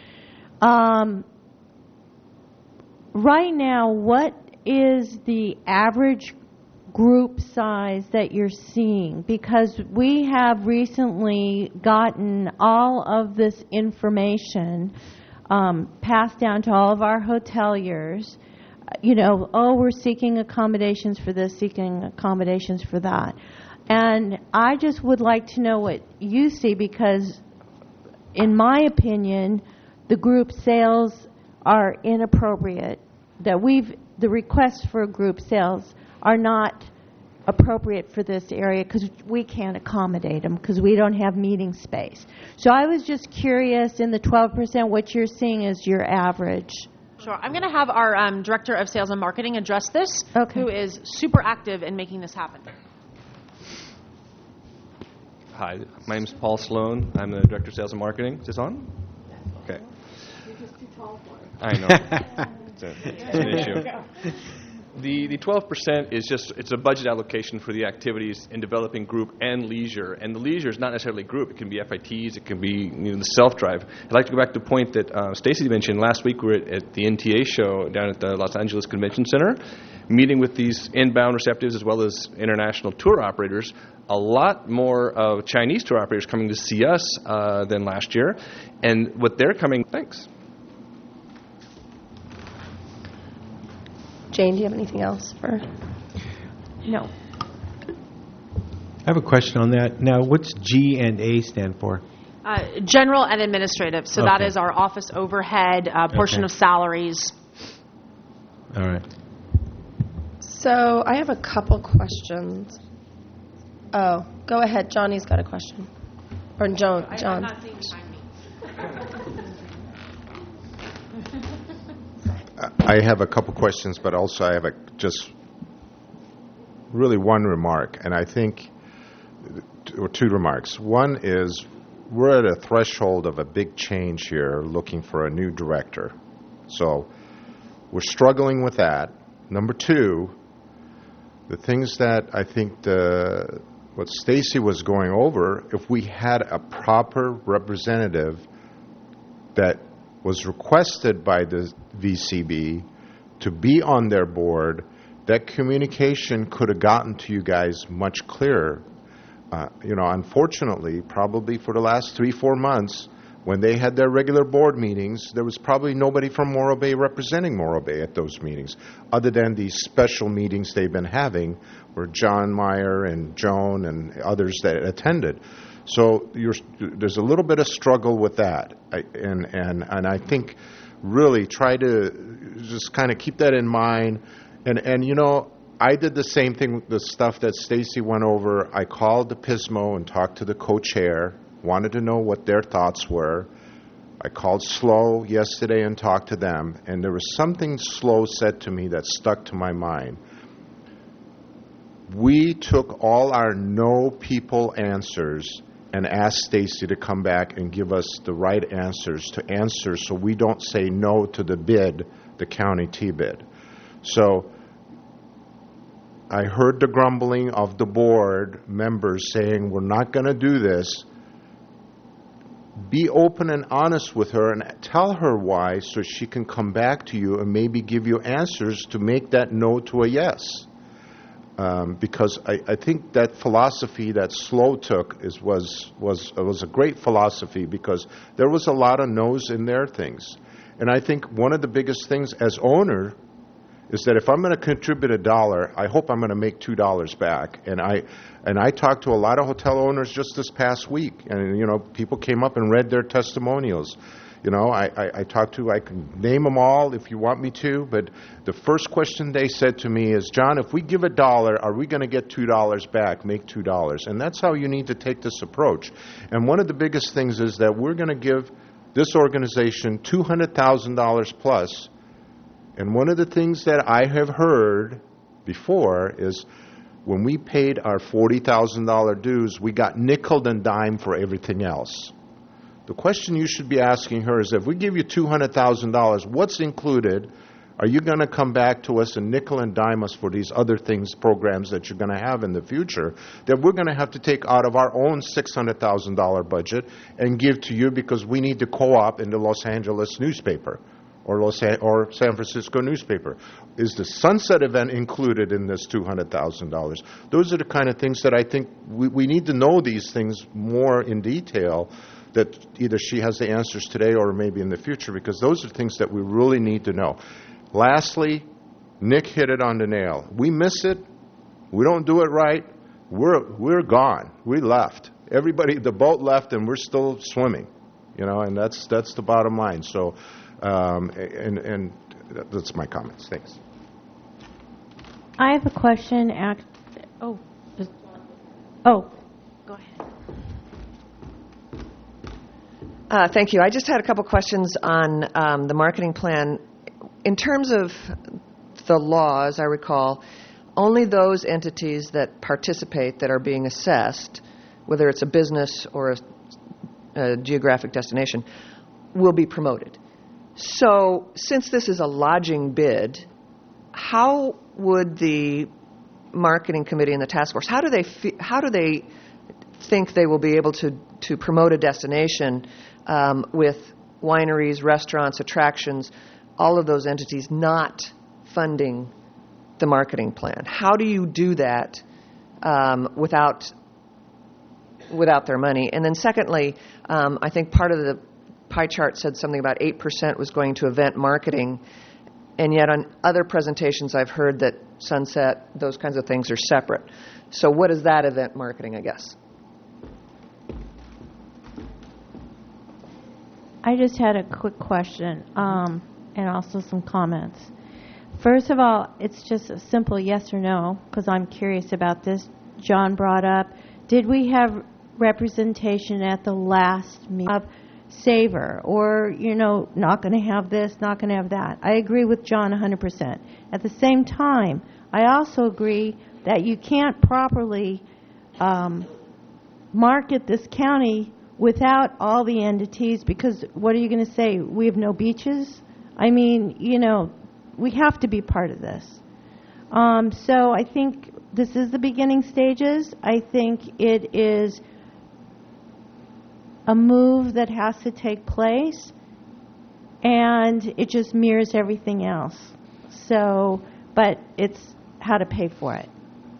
Right now, what is the average group size that you're seeing? Because we have recently gotten all of this information passed down to all of our hoteliers. We're seeking accommodations for this, seeking accommodations for that. And I just would like to know what you see, because in my opinion, the group sales are inappropriate. The requests for group sales are not appropriate for this area because we can't accommodate them because we don't have meeting space. So I was just curious, in the 12%, what you're seeing is your average. Sure. I'm going to have our Director of Sales and Marketing address this, who is super active in making this happen. Hi, my name is Paul Sloan. I'm the Director of Sales and Marketing. Is this on? Okay. You're just too tall for it. I know. It's an issue. The 12% is it's a budget allocation for the activities in developing group and leisure. And the leisure is not necessarily group. It can be FITs. It can be the self-drive. I'd like to go back to the point that Stacy mentioned. Last week we were at the NTA show down at the Los Angeles Convention Center, meeting with these inbound receptives as well as international tour operators. A lot more of Chinese tour operators coming to see us than last year. And what they're coming... Thanks. Jane, do you have anything else for? No. I have a question on that. Now, what's G&A stand for? General and administrative. So that is our office overhead, portion of salaries. All right. So I have a couple questions. Oh, go ahead. Johnny's got a question. Or John. I'm not seeing behind me. I have a couple questions, but also I have just really one remark, and I think, or two remarks. One is we're at a threshold of a big change here, looking for a new director. So we're struggling with that. Number two, the things that I think what Stacy was going over, if we had a proper representative that was requested by the VCB to be on their board, that communication could have gotten to you guys much clearer. Unfortunately, probably for the last 3-4 months, when they had their regular board meetings, there was probably nobody from Morro Bay representing Morro Bay at those meetings, other than these special meetings they've been having, where John Meyer and Joan and others that attended. So there's a little bit of struggle with that, and I think really try to just kind of keep that in mind. And I did the same thing, the stuff that Stacy went over. I called the Pismo and talked to the co-chair, wanted to know what their thoughts were. I called SLO yesterday and talked to them, and there was something SLO said to me that stuck to my mind. We took all our no people answers and asked Stacy to come back and give us the right answers to answer so we don't say no to the bid, the county T-bid. So I heard the grumbling of the board members saying, we're not going to do this. Be open and honest with her and tell her why so she can come back to you and maybe give you answers to make that no to a yes. Because I think that philosophy that SLO took was a great philosophy, because there was a lot of no's in their things. And I think one of the biggest things as owner is that if I'm going to contribute $1, I hope I'm going to make $2 back. And I talked to a lot of hotel owners just this past week, and people came up and read their testimonials. I talked to, I can name them all if you want me to, but the first question they said to me is, John, if we give $1, are we going to get $2 back, make $2? And that's how you need to take this approach. And one of the biggest things is that we're going to give this organization $200,000 plus. And one of the things that I have heard before is when we paid our $40,000 dues, we got nickeled and dimed for everything else. The question you should be asking her is, if we give you $200,000, what's included? Are you going to come back to us and nickel and dime us for these other things, programs that you're going to have in the future that we're going to have to take out of our own $600,000 budget and give to you because we need to co-op in the Los Angeles newspaper or San Francisco newspaper? Is the Sunset event included in this $200,000? Those are the kind of things that I think we need to know these things more in detail, that either she has the answers today or maybe in the future, because those are things that we really need to know. Lastly, Nick hit it on the nail. We miss it. We don't do it right. We're gone. We left. Everybody, the boat left, and we're still swimming. And that's the bottom line. So, and that's my comments. Thanks. I have a question. Go ahead. Thank you. I just had a couple questions on the marketing plan. In terms of the law, as I recall, only those entities that participate that are being assessed, whether it's a business or a geographic destination, will be promoted. So since this is a lodging bid, how would the marketing committee and the task force, how do they think they will be able to promote a destination with wineries, restaurants, attractions, all of those entities not funding the marketing plan? How do you do that without their money? And then secondly, I think part of the pie chart said something about 8% was going to event marketing, and yet on other presentations I've heard that Sunset, those kinds of things are separate. So what is that event marketing, I guess? I just had a quick question and also some comments. First of all, it's just a simple yes or no, because I'm curious about this. John brought up, did we have representation at the last meeting of Savor, or, not going to have this, not going to have that? I agree with John 100%. At the same time, I also agree that you can't properly market this county without all the entities, because what are you going to say? We have no beaches? I mean, we have to be part of this. So I think this is the beginning stages. I think it is a move that has to take place, and it just mirrors everything else. So, but it's how to pay for it.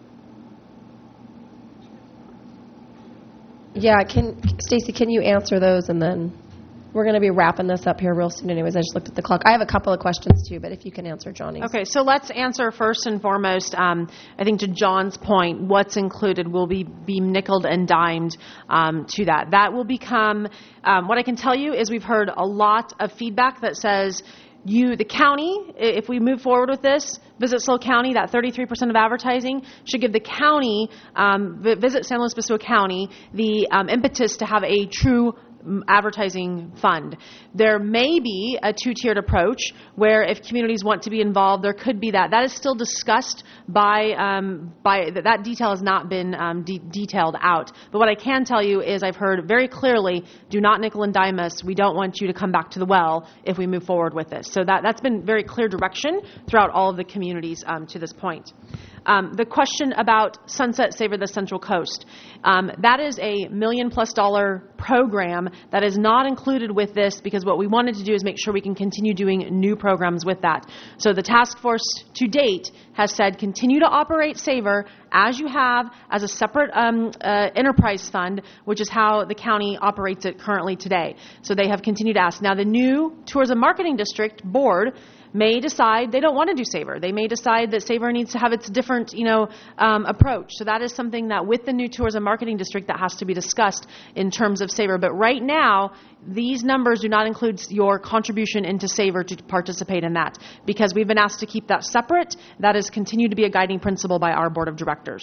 Yeah, Stacy, can you answer those, and then we're going to be wrapping this up here real soon anyways. I just looked at the clock. I have a couple of questions too, but if you can answer Johnny's. Okay, so let's answer first and foremost, I think to John's point, what's included will be nickeled and dimed to that. That will become, what I can tell you is we've heard a lot of feedback that says the county, if we move forward with this, Visit SLO County, that 33% of advertising should give the county, Visit San Luis Obispo County, the impetus to have a true advertising fund. There may be a two-tiered approach where if communities want to be involved, there could be that. That is still discussed by that detail has not been detailed out. But what I can tell you is I've heard very clearly, do not nickel and dime us. We don't want you to come back to the well if we move forward with this. So that's been very clear direction throughout all of the communities to this point. The question about Sunset Savor the Central Coast. That is a $1 million+ program that is not included with this, because what we wanted to do is make sure we can continue doing new programs with that. So the task force to date has said continue to operate Savor as you have as a separate enterprise fund, which is how the county operates it currently today. So they have continued to ask. Now the new Tourism Marketing District board may decide they don't want to do Savor. They may decide that Savor needs to have its different, approach. So that is something that with the new Tourism Marketing District that has to be discussed in terms of Savor. But right now, these numbers do not include your contribution into Savor to participate in that, because we've been asked to keep that separate. That has continued to be a guiding principle by our board of directors.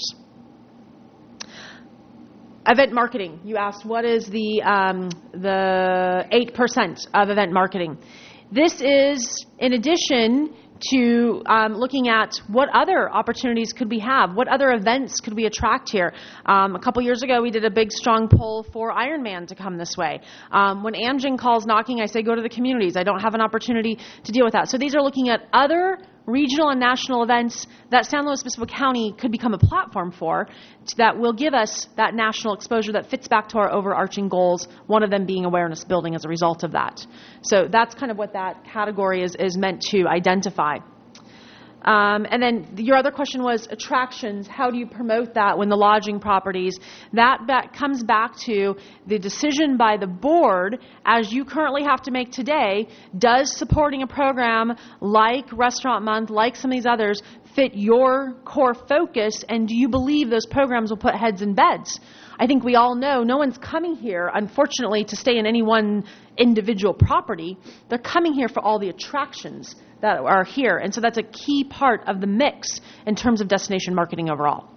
Event marketing. You asked what is the 8% of event marketing. This is in addition to looking at what other opportunities could we have, what other events could we attract here. A couple years ago, we did a big, strong pull for Ironman to come this way. When Amgen calls knocking, I say go to the communities. I don't have an opportunity to deal with that. So these are looking at other regional and national events that San Luis Obispo County could become a platform for that will give us that national exposure that fits back to our overarching goals, one of them being awareness building as a result of that. So that's kind of what that category is meant to identify. And then your other question was attractions. How do you promote that when the lodging properties? That comes back to the decision by the board, as you currently have to make today. Does supporting a program like Restaurant Month, like some of these others, fit your core focus? And do you believe those programs will put heads in beds? I think we all know no one's coming here, unfortunately, to stay in any one individual property. They're coming here for all the attractions that are here. And so that's a key part of the mix in terms of destination marketing overall.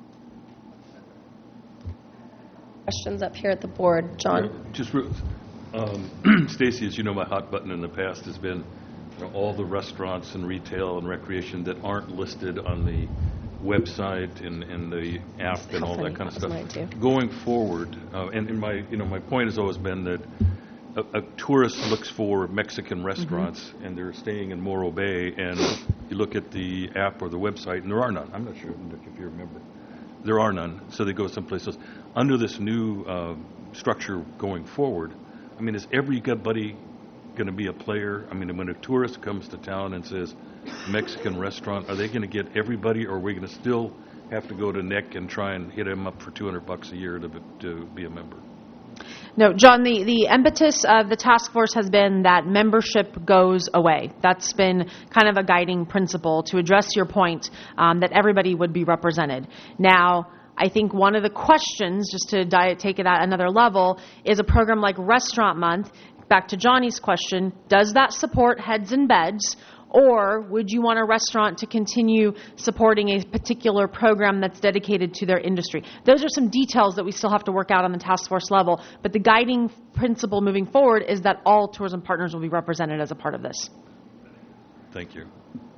Questions up here at the board. John? Just Stacy, as you know, my hot button in the past has been all the restaurants and retail and recreation that aren't listed on the website and the app and all that kind of stuff. Going forward, and my point has always been that a tourist looks for Mexican restaurants, and they're staying in Morro Bay, and you look at the app or the website, and there are none. I'm not sure if you remember. There are none, so they go someplace else. Under this new structure going forward, I mean, is everybody going to be a player? I mean, when a tourist comes to town and says Mexican restaurant, are they going to get everybody, or are we going to still have to go to Nick and try and hit him up for $200 a year to be a member? No, John, the impetus of the task force has been that membership goes away. That's been kind of a guiding principle to address your point that everybody would be represented. Now, I think one of the questions, just to take it at another level, is a program like Restaurant Month. Back to Johnny's question, does that support heads and beds? Or would you want a restaurant to continue supporting a particular program that's dedicated to their industry? Those are some details that we still have to work out on the task force level. But the guiding principle moving forward is that all tourism partners will be represented as a part of this. Thank you.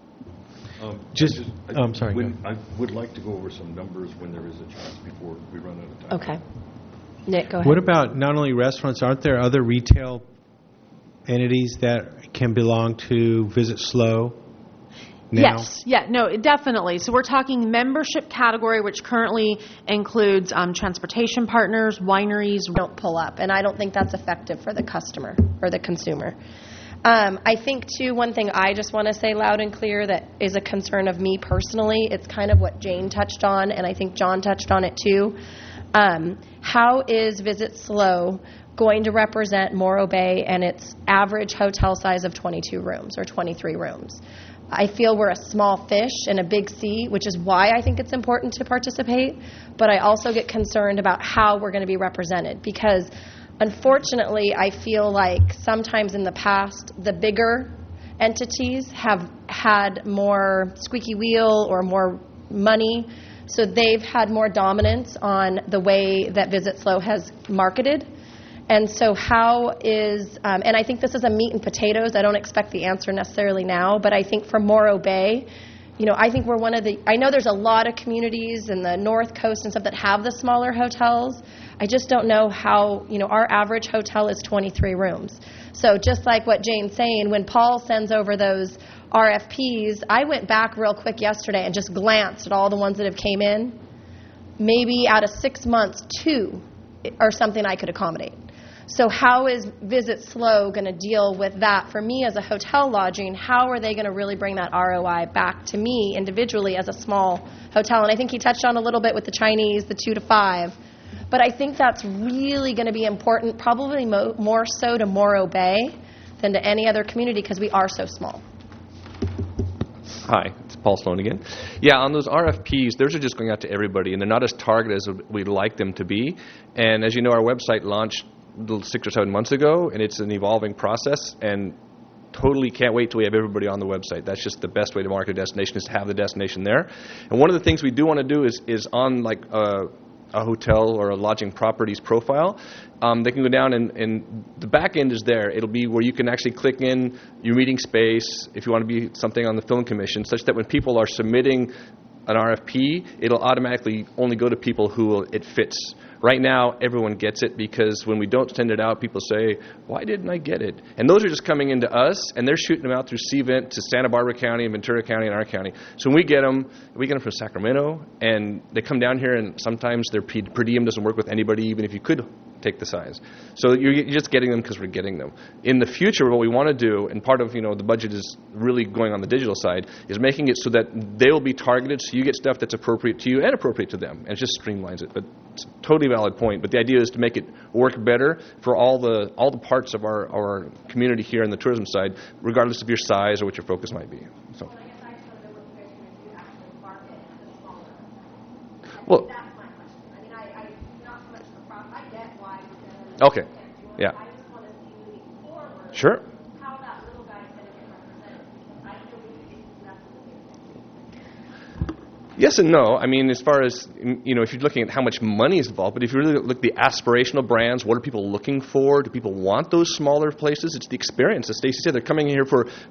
I'm sorry. I would like to go over some numbers when there is a chance before we run out of time. Okay. Nick, go ahead. What about not only restaurants? Aren't there other retail entities that can belong to Visit SLO now? Yes. Yeah, no, definitely. So we're talking membership category, which currently includes transportation partners, wineries. Don't pull up, and I don't think that's effective for the customer or the consumer. I think, too, one thing I just want to say loud and clear that is a concern of me personally, it's kind of what Jane touched on, and I think John touched on it, too. How is Visit SLO going to represent Morro Bay and its average hotel size of 22 rooms or 23 rooms? I feel we're a small fish in a big sea, which is why I think it's important to participate, but I also get concerned about how we're going to be represented because, unfortunately, I feel like sometimes in the past, the bigger entities have had more squeaky wheel or more money, so they've had more dominance on the way that Visit SLO has marketed. And so how is, and I think this is a meat and potatoes. I don't expect the answer necessarily now, but I think for Morro Bay, I think we're one of the, I know there's a lot of communities in the North Coast and stuff that have the smaller hotels. I just don't know how, our average hotel is 23 rooms. So just like what Jane's saying, when Paul sends over those RFPs, I went back real quick yesterday and just glanced at all the ones that have came in. Maybe out of 6 months, 2 are something I could accommodate. So how is Visit SLO going to deal with that? For me as a hotel lodging, how are they going to really bring that ROI back to me individually as a small hotel? And I think he touched on a little bit with the Chinese, the 2 to 5. But I think that's really going to be important, probably more so to Morro Bay than to any other community because we are so small. Hi, it's Paul Sloan again. Yeah, on those RFPs, those are just going out to everybody, and they're not as targeted as we'd like them to be. And as you know, our website launched 6 or 7 months ago, and it's an evolving process, and totally can't wait till we have everybody on the website. That's just the best way to market a destination is to have the destination there. And one of the things we do want to do is on a hotel or a lodging properties profile, they can go down and the back end is there. It'll be where you can actually click in your meeting space if you want to be something on the film commission, such that when people are submitting an RFP, it'll automatically only go to people who it fits. Right now, everyone gets it because when we don't send it out, people say, why didn't I get it? And those are just coming into us, and they're shooting them out through CVent to Santa Barbara County and Ventura County and our county. So when we get them from Sacramento, and they come down here, and sometimes their per diem doesn't work with anybody, even if you could take the size. So you're just getting them because we're getting them. In the future, what we want to do, and part of the budget is really going on the digital side, is making it so that they will be targeted so you get stuff that's appropriate to you and appropriate to them. And it just streamlines it. But it's a totally valid point. But the idea is to make it work better for all the parts of our community here on the tourism side, regardless of your size or what your focus might be. So. Well, okay. Yeah. Sure. Yes and no. I mean, as far as, if you're looking at how much money is involved, but if you really look at the aspirational brands, what are people looking for? Do people want those smaller places? It's the experience. As Stacy said, they're coming here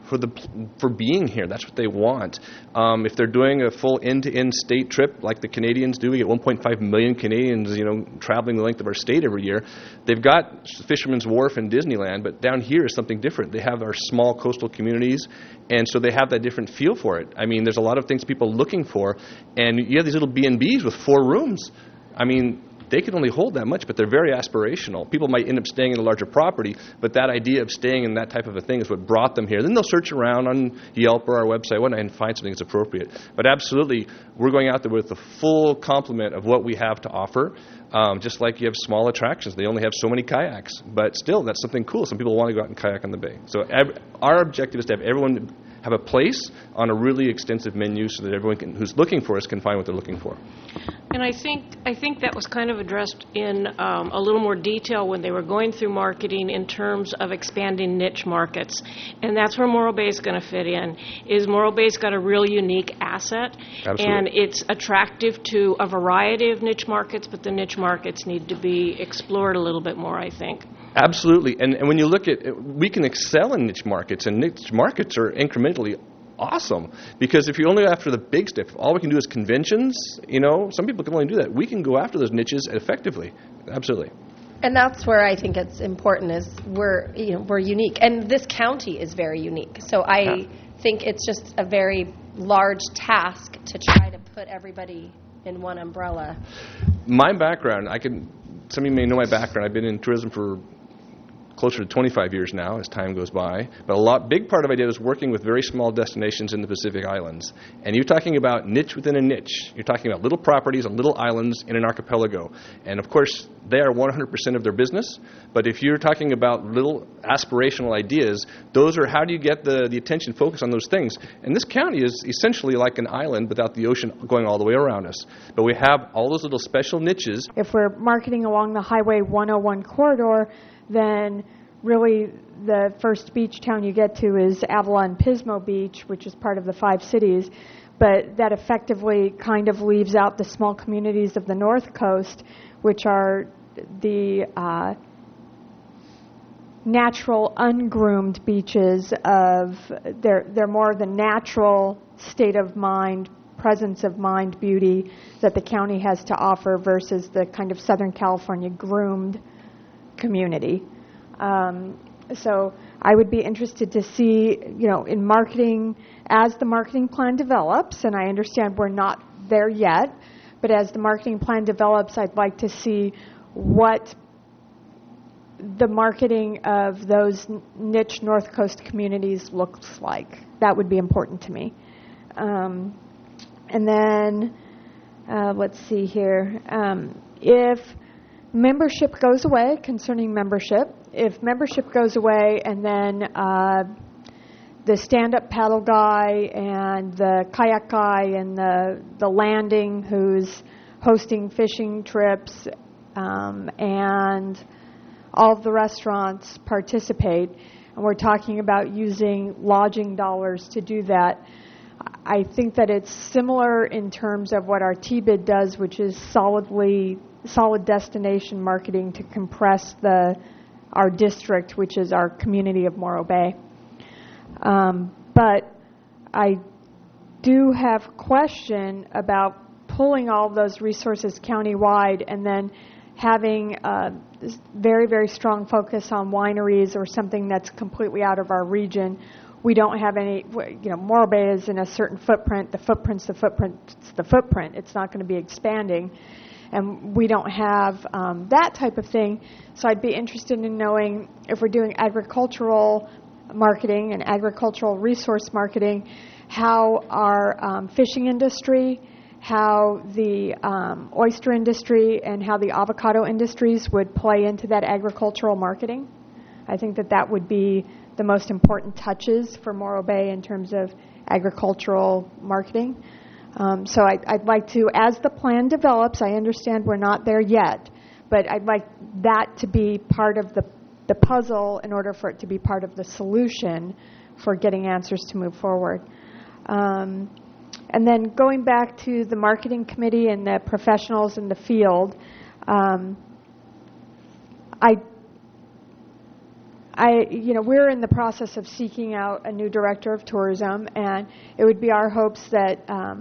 for being here. That's what they want. If they're doing a full end-to-end state trip like the Canadians do, we get 1.5 million Canadians, traveling the length of our state every year. They've got Fisherman's Wharf and Disneyland, but down here is something different. They have our small coastal communities, and so they have that different feel for it. I mean, there's a lot of things people are looking for. And you have these little B&Bs with 4 rooms. I mean, they can only hold that much, but they're very aspirational. People might end up staying in a larger property, but that idea of staying in that type of a thing is what brought them here. Then they'll search around on Yelp or our website and find something that's appropriate. But absolutely, we're going out there with the full complement of what we have to offer. Just like you have small attractions. They only have so many kayaks. But still, that's something cool. Some people want to go out and kayak on the bay. So our objective is to have everyone have a place on a really extensive menu so that everyone who's looking for us can find what they're looking for. And I think that was kind of addressed in a little more detail when they were going through marketing in terms of expanding niche markets. And that's where Morro Bay is going to fit in, is Morro Bay's got a real unique asset. Absolutely. And it's attractive to a variety of niche markets, but the niche markets need to be explored a little bit more, I think. Absolutely. And when you look at it, we can excel in niche markets, and niche markets are incrementally awesome. Because if you're only after the big stuff, all we can do is conventions, some people can only do that. We can go after those niches effectively. Absolutely. And that's where I think it's important is we're unique. And this county is very unique. So I think it's just a very large task to try to put everybody in one umbrella. My background, some of you may know my background. I've been in tourism for closer to 25 years now as time goes by. But big part of what I did was working with very small destinations in the Pacific Islands. And you're talking about niche within a niche. You're talking about little properties on little islands in an archipelago. And of course, they are 100% of their business. But if you're talking about little aspirational ideas, those are how do you get the attention focused on those things. And this county is essentially like an island without the ocean going all the way around us. But we have all those little special niches. If we're marketing along the Highway 101 corridor, then really the first beach town you get to is Avalon Pismo Beach, which is part of the 5 cities. But that effectively kind of leaves out the small communities of the North Coast, which are the natural, ungroomed beaches of, they're more the natural state of mind, presence of mind, beauty that the county has to offer versus the kind of Southern California groomed community. So I would be interested to see, in marketing, as the marketing plan develops, and I understand we're not there yet, but as the marketing plan develops, I'd like to see what the marketing of those niche North Coast communities looks like. That would be important to me. And then, let's see here. If membership goes away, concerning membership, if membership goes away and then the stand-up paddle guy and the kayak guy and the landing who's hosting fishing trips and all of the restaurants participate, and we're talking about using lodging dollars to do that, I think that it's similar in terms of what our TBID does, which is solidly solid destination marketing to compress our district, which is our community of Morro Bay. But I do have a question about pulling all of those resources countywide and then having this very, very strong focus on wineries or something that's completely out of our region. We don't have any, Morro Bay is in a certain footprint. The footprint's the footprint. It's not going to be expanding. And we don't have that type of thing. So I'd be interested in knowing if we're doing agricultural marketing and agricultural resource marketing, how our fishing industry, how the oyster industry, and how the avocado industries would play into that agricultural marketing. I think that would be the most important touches for Morro Bay in terms of agricultural marketing. So I'd like to, as the plan develops, I understand we're not there yet, but I'd like that to be part of the puzzle in order for it to be part of the solution for getting answers to move forward. And then going back to the marketing committee and the professionals in the field, we're in the process of seeking out a new director of tourism, and it would be our hopes that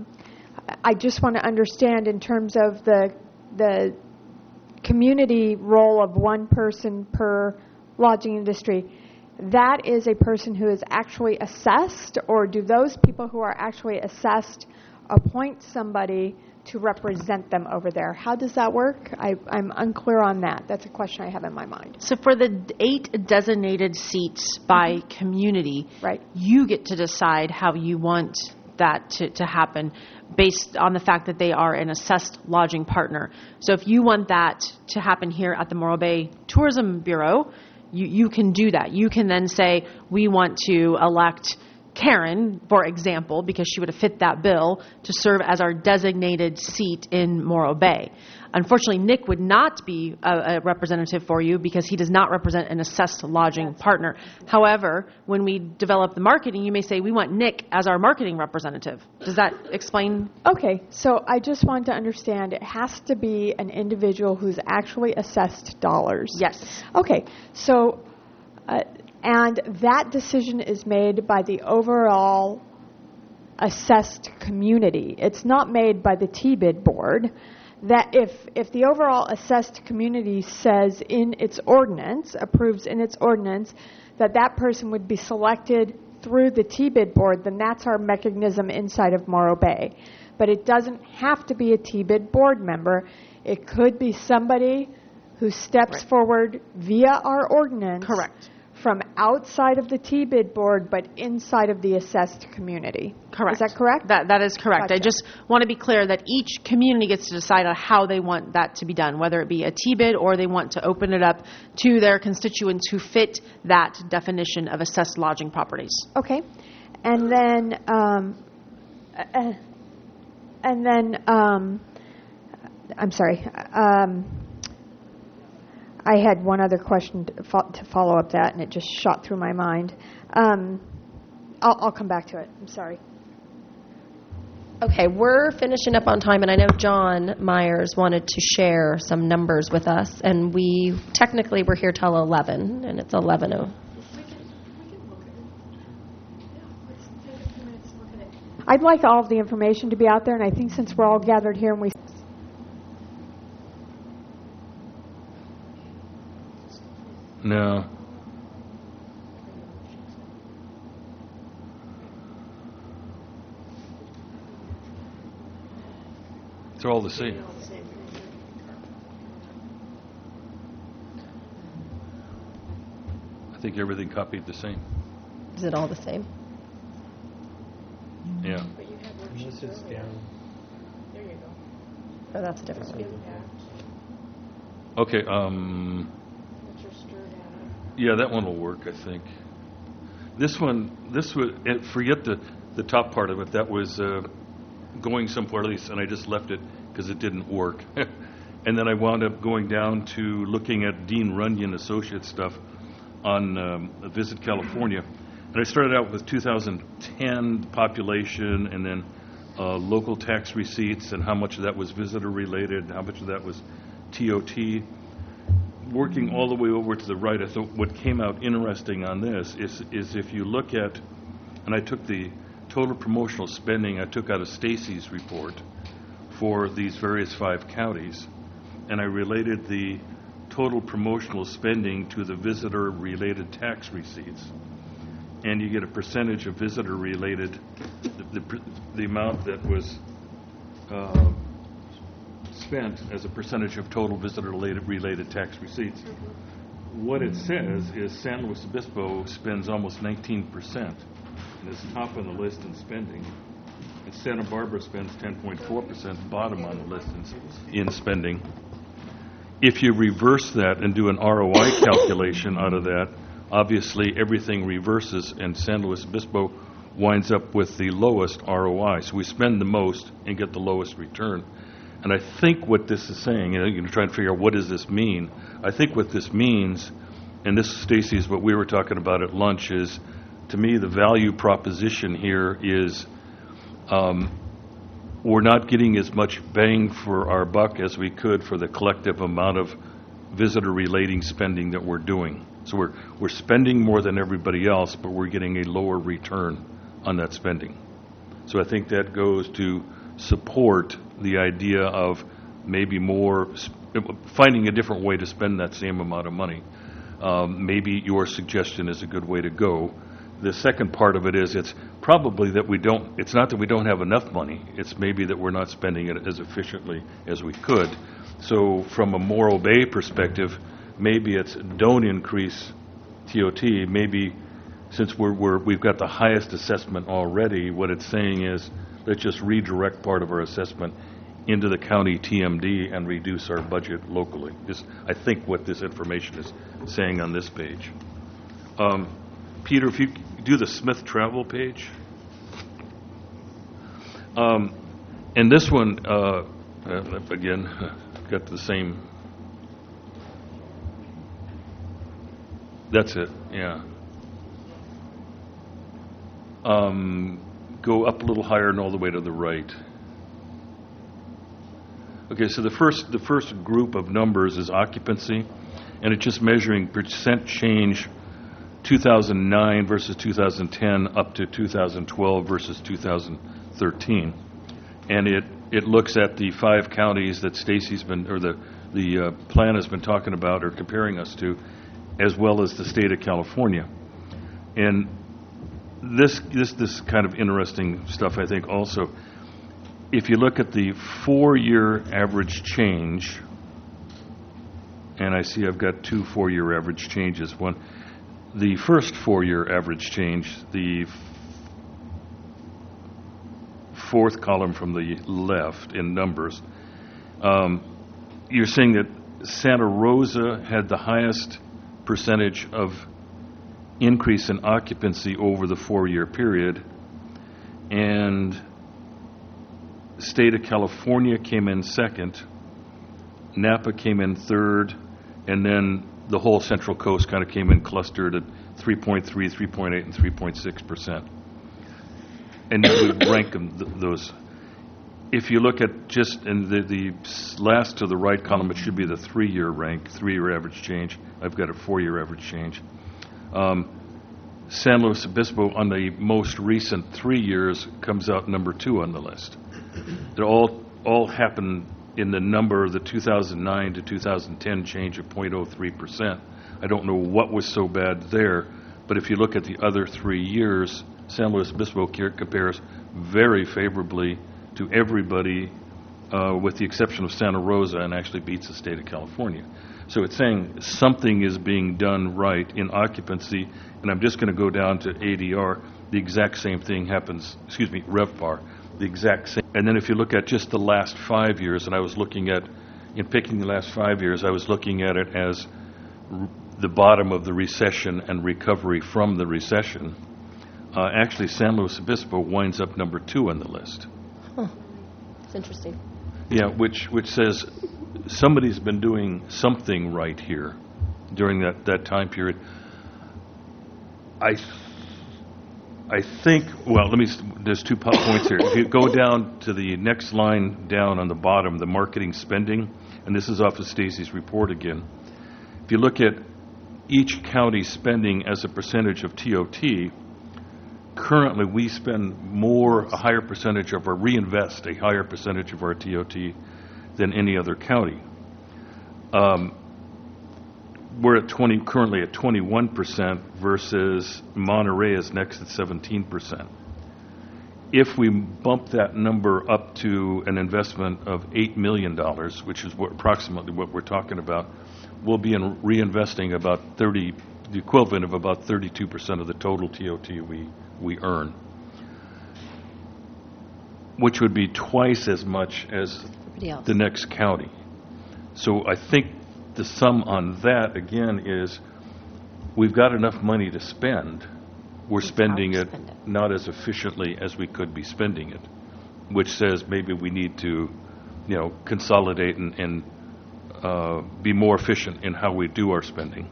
I just want to understand in terms of the community role of one person per lodging industry. That is a person who is actually assessed, or do those people who are actually assessed appoint somebody to represent them over there? How does that work? I'm unclear on that. That's a question I have in my mind. So for the 8 designated seats by community, right, you get to decide how you want that to happen based on the fact that they are an assessed lodging partner. So if you want that to happen here at the Morro Bay Tourism Bureau, you can do that. You can then say, we want to elect Karen, for example, because she would have fit that bill, to serve as our designated seat in Morro Bay. Unfortunately, Nick would not be a representative for you because he does not represent an assessed lodging partner. However, when we develop the marketing, you may say, we want Nick as our marketing representative. Does that explain? Okay, so I just want to understand, it has to be an individual who's actually assessed dollars. Yes. Okay, so, and that decision is made by the overall assessed community. It's not made by the TBID board. That if the overall assessed community says in its ordinance, approves in its ordinance, that person would be selected through the TBID board, then that's our mechanism inside of Morro Bay. But it doesn't have to be a TBID board member. It could be somebody who steps forward via our ordinance. Correct. From outside of the TBID board, but inside of the assessed community. Correct. Is that correct? That is correct. Gotcha. I just want to be clear that each community gets to decide on how they want that to be done, whether it be a TBID or they want to open it up to their constituents who fit that definition of assessed lodging properties. Okay. And then, I'm sorry. I had one other question to follow up that, and it just shot through my mind. I'll come back to it. I'm sorry. Okay, we're finishing up on time, and I know John Myers wanted to share some numbers with us, and we're here till 11, and it's 11:00. I'd like all of the information to be out there, and I think since we're all gathered here and we... No. They're all the same. I think everything copied the same. Is it all the same? Yeah. Unless it's down. Oh, that's a different one. Okay, yeah, that one will work, I think. This would, forget the top part of it. That was going someplace, and I just left it because it didn't work. And then I wound up going down to looking at Dean Runyon Associates stuff on Visit California. And I started out with 2010 population, and then local tax receipts, and how much of that was visitor related, how much of that was TOT, working all the way over to the right, I thought what came out interesting on this is if you look at, and I took the total promotional spending I took out of Stacy's report for these various 5 counties, and I related the total promotional spending to the visitor-related tax receipts. And you get a percentage of visitor-related, the amount that was spent as a percentage of total visitor-related tax receipts. What it says is San Luis Obispo spends almost 19%, and is top on the list in spending. And Santa Barbara spends 10.4%, bottom on the list in spending. If you reverse that and do an ROI calculation out of that, obviously everything reverses, and San Luis Obispo winds up with the lowest ROI. So we spend the most and get the lowest return. And I think what this is saying, you're going to try and figure out what does this mean. I think what this means, and this, Stacy, is what we were talking about at lunch, is, to me, the value proposition here is we're not getting as much bang for our buck as we could for the collective amount of visitor-relating spending that we're doing. So we're spending more than everybody else, but we're getting a lower return on that spending. So I think that goes to support the idea of maybe finding a different way to spend that same amount of money. Maybe your suggestion is a good way to go. The second part of it is it's probably that it's not that we don't have enough money, it's maybe that we're not spending it as efficiently as we could. So from a Morro Bay perspective, maybe it's don't increase TOT. Maybe since we've got the highest assessment already, what it's saying is let's just redirect part of our assessment into the county TMD and reduce our budget locally. Is I think what this information is saying on this page. Peter, if you do the Smith travel page. And this one, again, got the same. That's it, yeah. Go up a little higher and all the way to the right. Okay, so the first group of numbers is occupancy, and it's just measuring percent change 2009 versus 2010 up to 2012 versus 2013. And it looks at the 5 counties that Stacy's been, or the plan has been talking about or comparing us to, as well as the state of California. And this kind of interesting stuff, I think, also. If you look at the 4-year average change, and I see I've got 2 4-year average changes. One, the first 4-year average change, the fourth column from the left in numbers, you're seeing that Santa Rosa had the highest percentage of increase in occupancy over the 4-year period, and state of California came in second, Napa came in third, and then the whole Central Coast kind of came in clustered at 3.3, 3.8, and 3.6%. And we rank them those. If you look at just in the last to the right column, it should be the 3-year rank, 3-year average change. I've got a 4-year average change. San Luis Obispo on the most recent 3 years comes out number 2 on the list. They all happened in the number of the 2009 to 2010 change of 0.03%. I don't know what was so bad there, but if you look at the other 3 years, San Luis Obispo compares very favorably to everybody with the exception of Santa Rosa, and actually beats the state of California. So it's saying something is being done right in occupancy, and I'm just going to go down to ADR. The exact same thing happens, RevPAR, the exact same. And then if you look at just the last 5 years, and I was looking at, in picking the last 5 years, I was looking at it as the bottom of the recession and recovery from the recession. Actually, San Luis Obispo winds up number 2 on the list. Huh. It's interesting. Yeah, which says somebody's been doing something right here during that time period. I think, well, there's 2 points here. If you go down to the next line down on the bottom, the marketing spending, and this is off of Stacy's report again. If you look at each county spending as a percentage of TOT, currently we spend a higher percentage of our reinvest, a higher percentage of our TOT than any other county. We're currently at 21% versus Monterey is next at 17%. If we bump that number up to an investment of $8 million, which is approximately what we're talking about, we'll be reinvesting about the equivalent of about 32% of the total TOT we earn, which would be twice as much as the next county. So I think the sum on that, again, is we've got enough money to spend. We're spending it not as efficiently as we could be spending it, which says maybe we need to, consolidate and be more efficient in how we do our spending.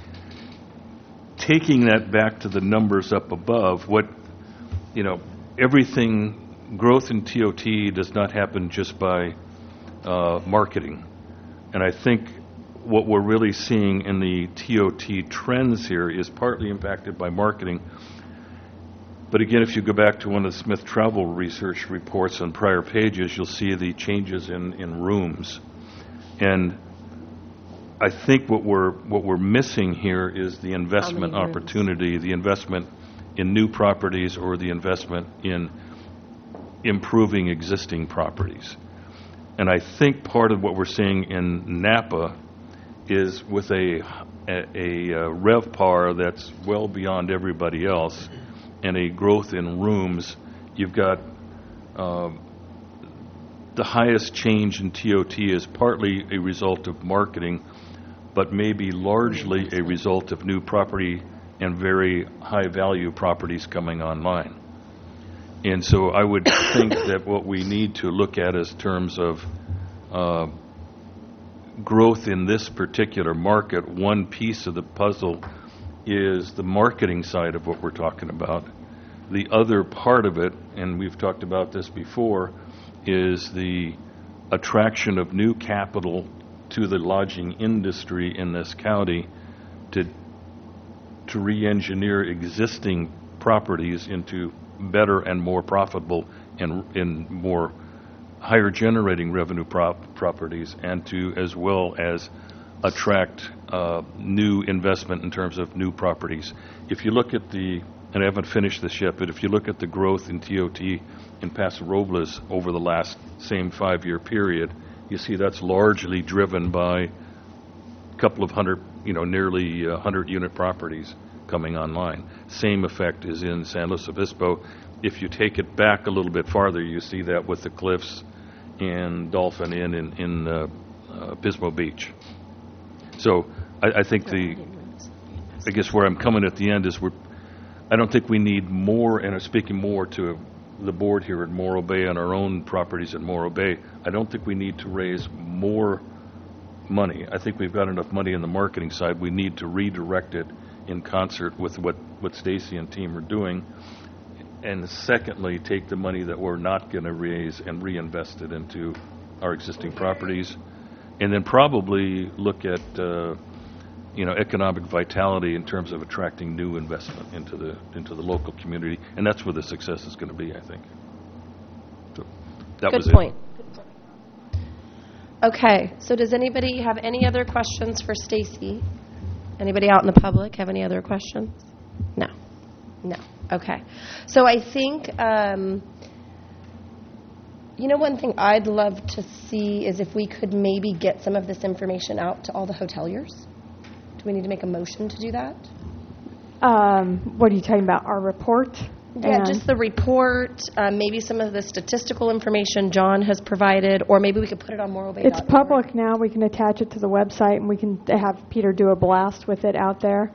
Taking that back to the numbers up above, everything, growth in TOT does not happen just by marketing. And I think what we're really seeing in the TOT trends here is partly impacted by marketing. But again, if you go back to one of the Smith Travel Research reports on prior pages, you'll see the changes in rooms. And I think what we're missing here is the investment opportunity, the investment in new properties or the investment in improving existing properties. And I think part of what we're seeing in Napa is with a RevPAR that's well beyond everybody else and a growth in rooms, you've got the highest change in TOT is partly a result of marketing, but maybe largely a result of new property and very high-value properties coming online. And so I would think that what we need to look at as terms of growth in this particular market, one piece of the puzzle is the marketing side of what we're talking about. The other part of it, and we've talked about this before, is the attraction of new capital to the lodging industry in this county to re-engineer existing properties into better and more profitable and more higher generating revenue properties, and to as well as attract new investment in terms of new properties. If you look at and I haven't finished this yet, but if you look at the growth in TOT in Paso Robles over the last same 5-year period, you see that's largely driven by a couple of hundred, nearly 100 unit properties coming online. Same effect is in San Luis Obispo. If you take it back a little bit farther, you see that with the Cliffs and Dolphin Inn in Pismo Beach. So I think I guess where I'm coming at the end is I don't think we need more, and I'm speaking more to the board here at Morro Bay and our own properties at Morro Bay, I don't think we need to raise more money. I think we've got enough money on the marketing side. We need to redirect it in concert with what Stacy and team are doing. And secondly, take the money that we're not going to raise and reinvest it into our existing properties. And then probably look at economic vitality in terms of attracting new investment into the local community, and that's where the success is going to be, I think. So that was it. Good point. Okay, so does anybody have any other questions for Stacy? Anybody out in the public have any other questions? No. Okay. So I think, one thing I'd love to see is if we could maybe get some of this information out to all the hoteliers. Do we need to make a motion to do that? What are you talking about, our report? Yeah, just the report, maybe some of the statistical information John has provided, or maybe we could put it on morrowbay.org. It's public now. We can attach it to the website, and we can have Peter do a blast with it out there.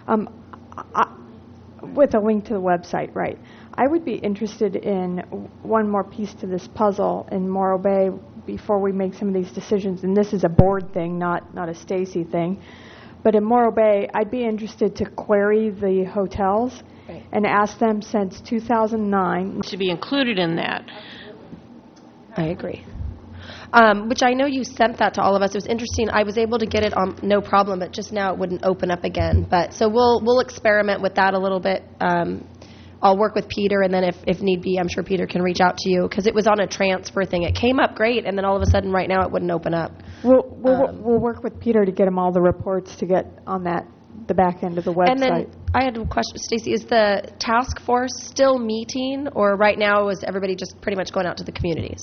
With a link to the website, right. I would be interested in one more piece to this puzzle in Morro Bay before we make some of these decisions, and this is a board thing, not a Stacy thing. But in Morro Bay, I'd be interested to query the hotels and asked them since 2009. To be included in that. I agree. Which I know you sent that to all of us. It was interesting. I was able to get it on no problem, but just now it wouldn't open up again. But so we'll experiment with that a little bit. I'll work with Peter, and then if need be, I'm sure Peter can reach out to you, because it was on a transfer thing. It came up great, and then all of a sudden right now it wouldn't open up. We'll work with Peter to get him all the reports to get on the back end of the website. And then I had a question, Stacy. Is the task force still meeting, or right now is everybody just pretty much going out to the communities?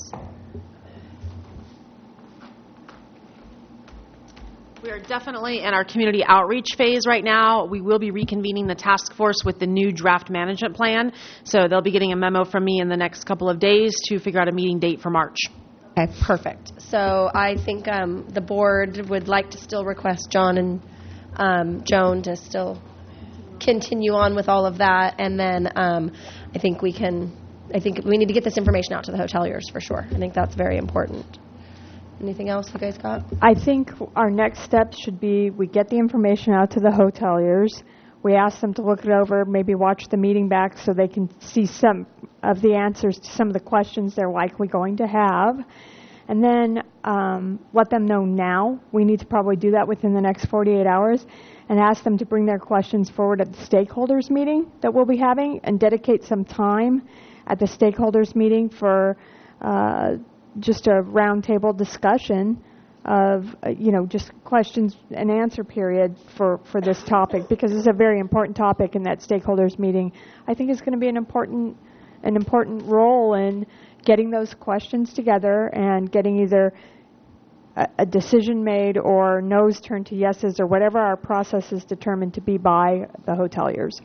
We are definitely in our community outreach phase right now. We will be reconvening the task force with the new draft management plan. So they'll be getting a memo from me in the next couple of days to figure out a meeting date for March. Okay, perfect. So I think the board would like to still request John and Joan to still continue on with all of that. And then I think we need to get this information out to the hoteliers for sure. I think that's very important. Anything else you guys got? I think our next steps should be we get the information out to the hoteliers. We ask them to look it over, maybe watch the meeting back so they can see some of the answers to some of the questions they're likely going to have. And then let them know now. We need to probably do that within the next 48 hours and ask them to bring their questions forward at the stakeholders meeting that we'll be having and dedicate some time at the stakeholders meeting for just a roundtable discussion of, just questions and answer period for this topic, because it's a very important topic in that stakeholders meeting. I think it's going to be an important role in getting those questions together and getting either a decision made or no's turned to yeses or whatever our process is determined to be by the hoteliers.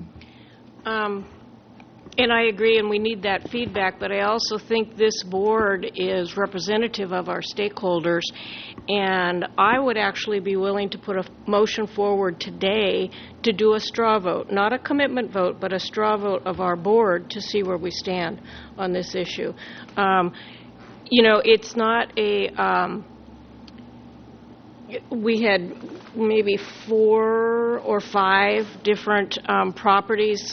And I agree, and we need that feedback, but I also think this board is representative of our stakeholders, and I would actually be willing to put a motion forward today to do a straw vote, not a commitment vote, but a straw vote of our board to see where we stand on this issue. It's not we had maybe 4 or 5 different properties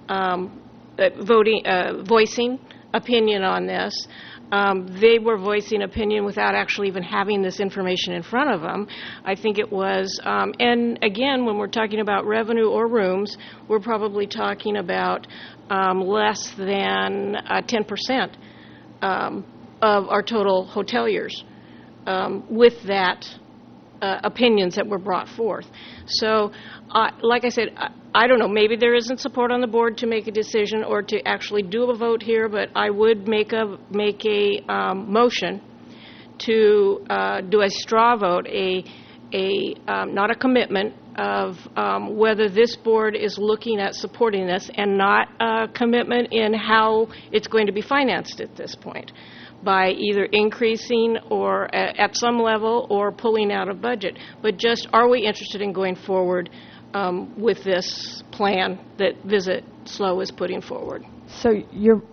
voicing opinion on this. They were voicing opinion without actually even having this information in front of them. I think it was, and again, when we're talking about revenue or rooms, we're probably talking about less than 10% of our total hoteliers with that opinions that were brought forth. So, like I said, I don't know, maybe there isn't support on the board to make a decision or to actually do a vote here, but I would make a motion to do a straw vote, not a commitment of whether this board is looking at supporting this, and not a commitment in how it's going to be financed at this point, by either increasing or at some level or pulling out of budget. But just, are we interested in going forward with this plan that Visit SLO is putting forward? So you're...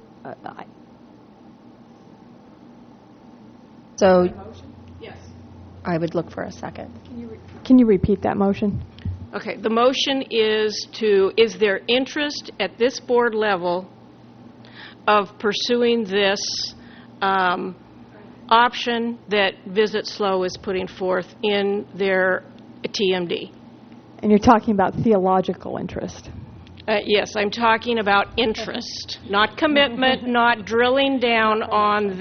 Yes. I would look for a second. Can you repeat that motion? Okay. The motion is there interest at this board level of pursuing this option that Visit SLO is putting forth in their TMD? And you're talking about theological interest. Yes, I'm talking about interest, not commitment, not drilling down on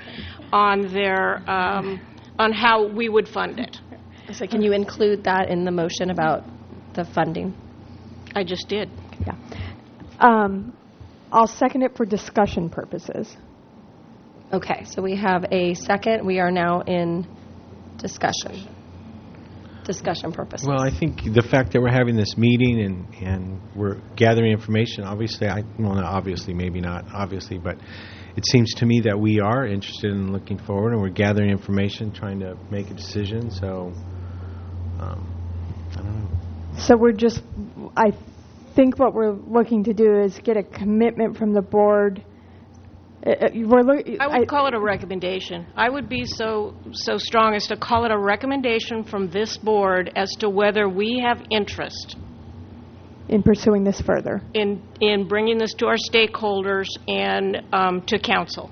on how we would fund it. So can you include that in the motion about the funding? I just did. Yeah. I'll second it for discussion purposes. Okay, so we have a second. We are now in discussion purposes. Well, I think the fact that we're having this meeting and we're gathering information, obviously, not obviously, maybe not obviously, but it seems to me that we are interested in looking forward, and we're gathering information, trying to make a decision. So, I don't know. So I think what we're looking to do is get a commitment from the board. I would call it a recommendation. I would be so strong as to call it a recommendation from this board as to whether we have interest in pursuing this further? In bringing this to our stakeholders and to council.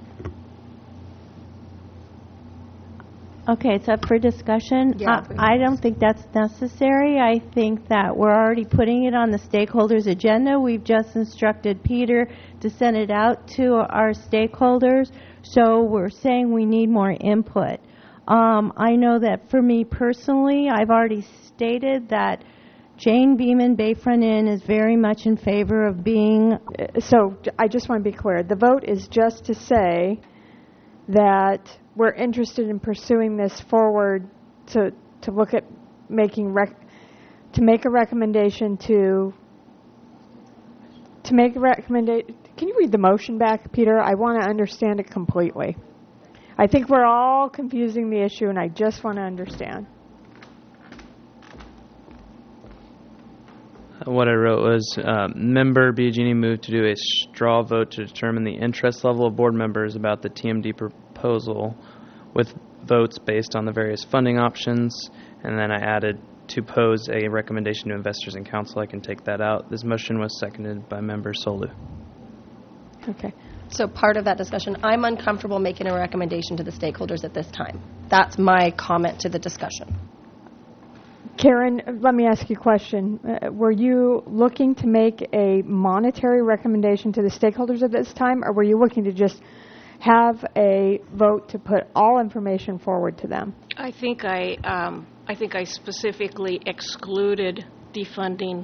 Okay, it's up for discussion. Yeah. I don't think that's necessary. I think that we're already putting it on the stakeholders' agenda. We've just instructed Peter to send it out to our stakeholders, so we're saying we need more input. I know that for me personally, I've already stated that Jane Beeman Bayfront Inn is very much in favor of being... So I just want to be clear. The vote is just to say that we're interested in pursuing this forward to look at making to make a recommendation to make a recommendation. Can you read the motion back, Peter? I want to understand it completely. I think we're all confusing the issue, and I just want to understand. What I wrote was, Member Biagini moved to do a straw vote to determine the interest level of board members about the TMD proposal with votes based on the various funding options, and then I added to pose a recommendation to investors and council. I can take that out. This motion was seconded by Member Solu. Okay. So part of that discussion, I'm uncomfortable making a recommendation to the stakeholders at this time. That's my comment to the discussion. Karen, let me ask you a question. Were you looking to make a monetary recommendation to the stakeholders at this time, or were you looking to just have a vote to put all information forward to them? I think I specifically excluded defunding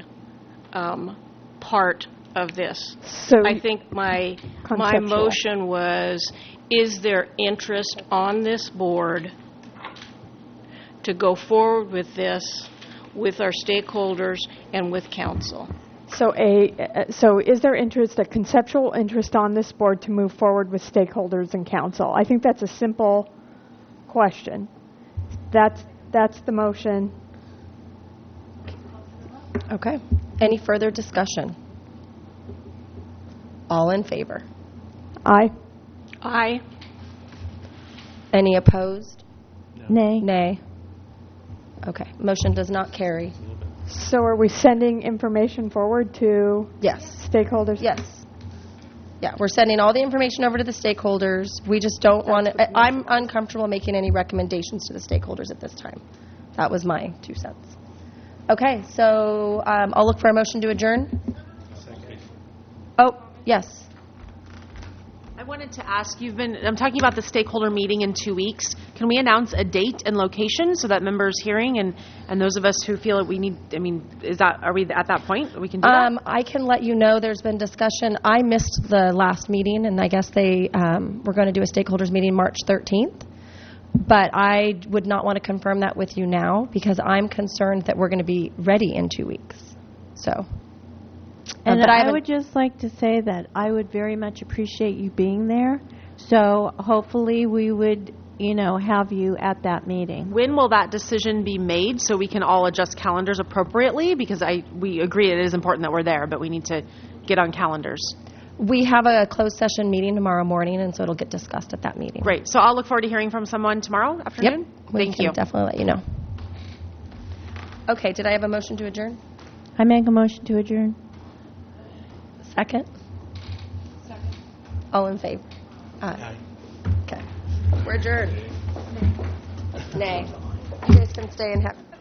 part of this. So I think my motion was, is there interest on this board to go forward with this with our stakeholders and with council? So is there interest, a conceptual interest on this board to move forward with stakeholders and council? I think that's a simple question. That's the motion. Okay. Any further discussion? All in favor? Aye. Aye. Any opposed? Nay. Nay. Okay. Motion does not carry. So are we sending information forward to Yes. stakeholders? Yes. Yeah, we're sending all the information over to the stakeholders. We just don't want to, I'm uncomfortable making any recommendations to the stakeholders at this time. That was my 2 cents. Okay, so I'll look for a motion to adjourn. Oh, yes. I wanted to ask, I'm talking about the stakeholder meeting in 2 weeks. Can we announce a date and location so that members hearing and those of us who feel that we need, are we at that point? We can do that? I can let you know there's been discussion. I missed the last meeting, and I guess they were going to do a stakeholders meeting March 13th. But I would not want to confirm that with you now because I'm concerned that we're going to be ready in 2 weeks. So... And but I would just like to say that I would very much appreciate you being there. So hopefully we would, have you at that meeting. When will that decision be made so we can all adjust calendars appropriately? Because we agree it is important that we're there, but we need to get on calendars. We have a closed session meeting tomorrow morning, and so it'll get discussed at that meeting. Great. So I'll look forward to hearing from someone tomorrow afternoon? Yep. Thank you. Definitely let you know. Okay, did I have a motion to adjourn? I make a motion to adjourn. Second? Second. All in favor? Aye. Okay. We're adjourned. Nay. You guys can stay and have...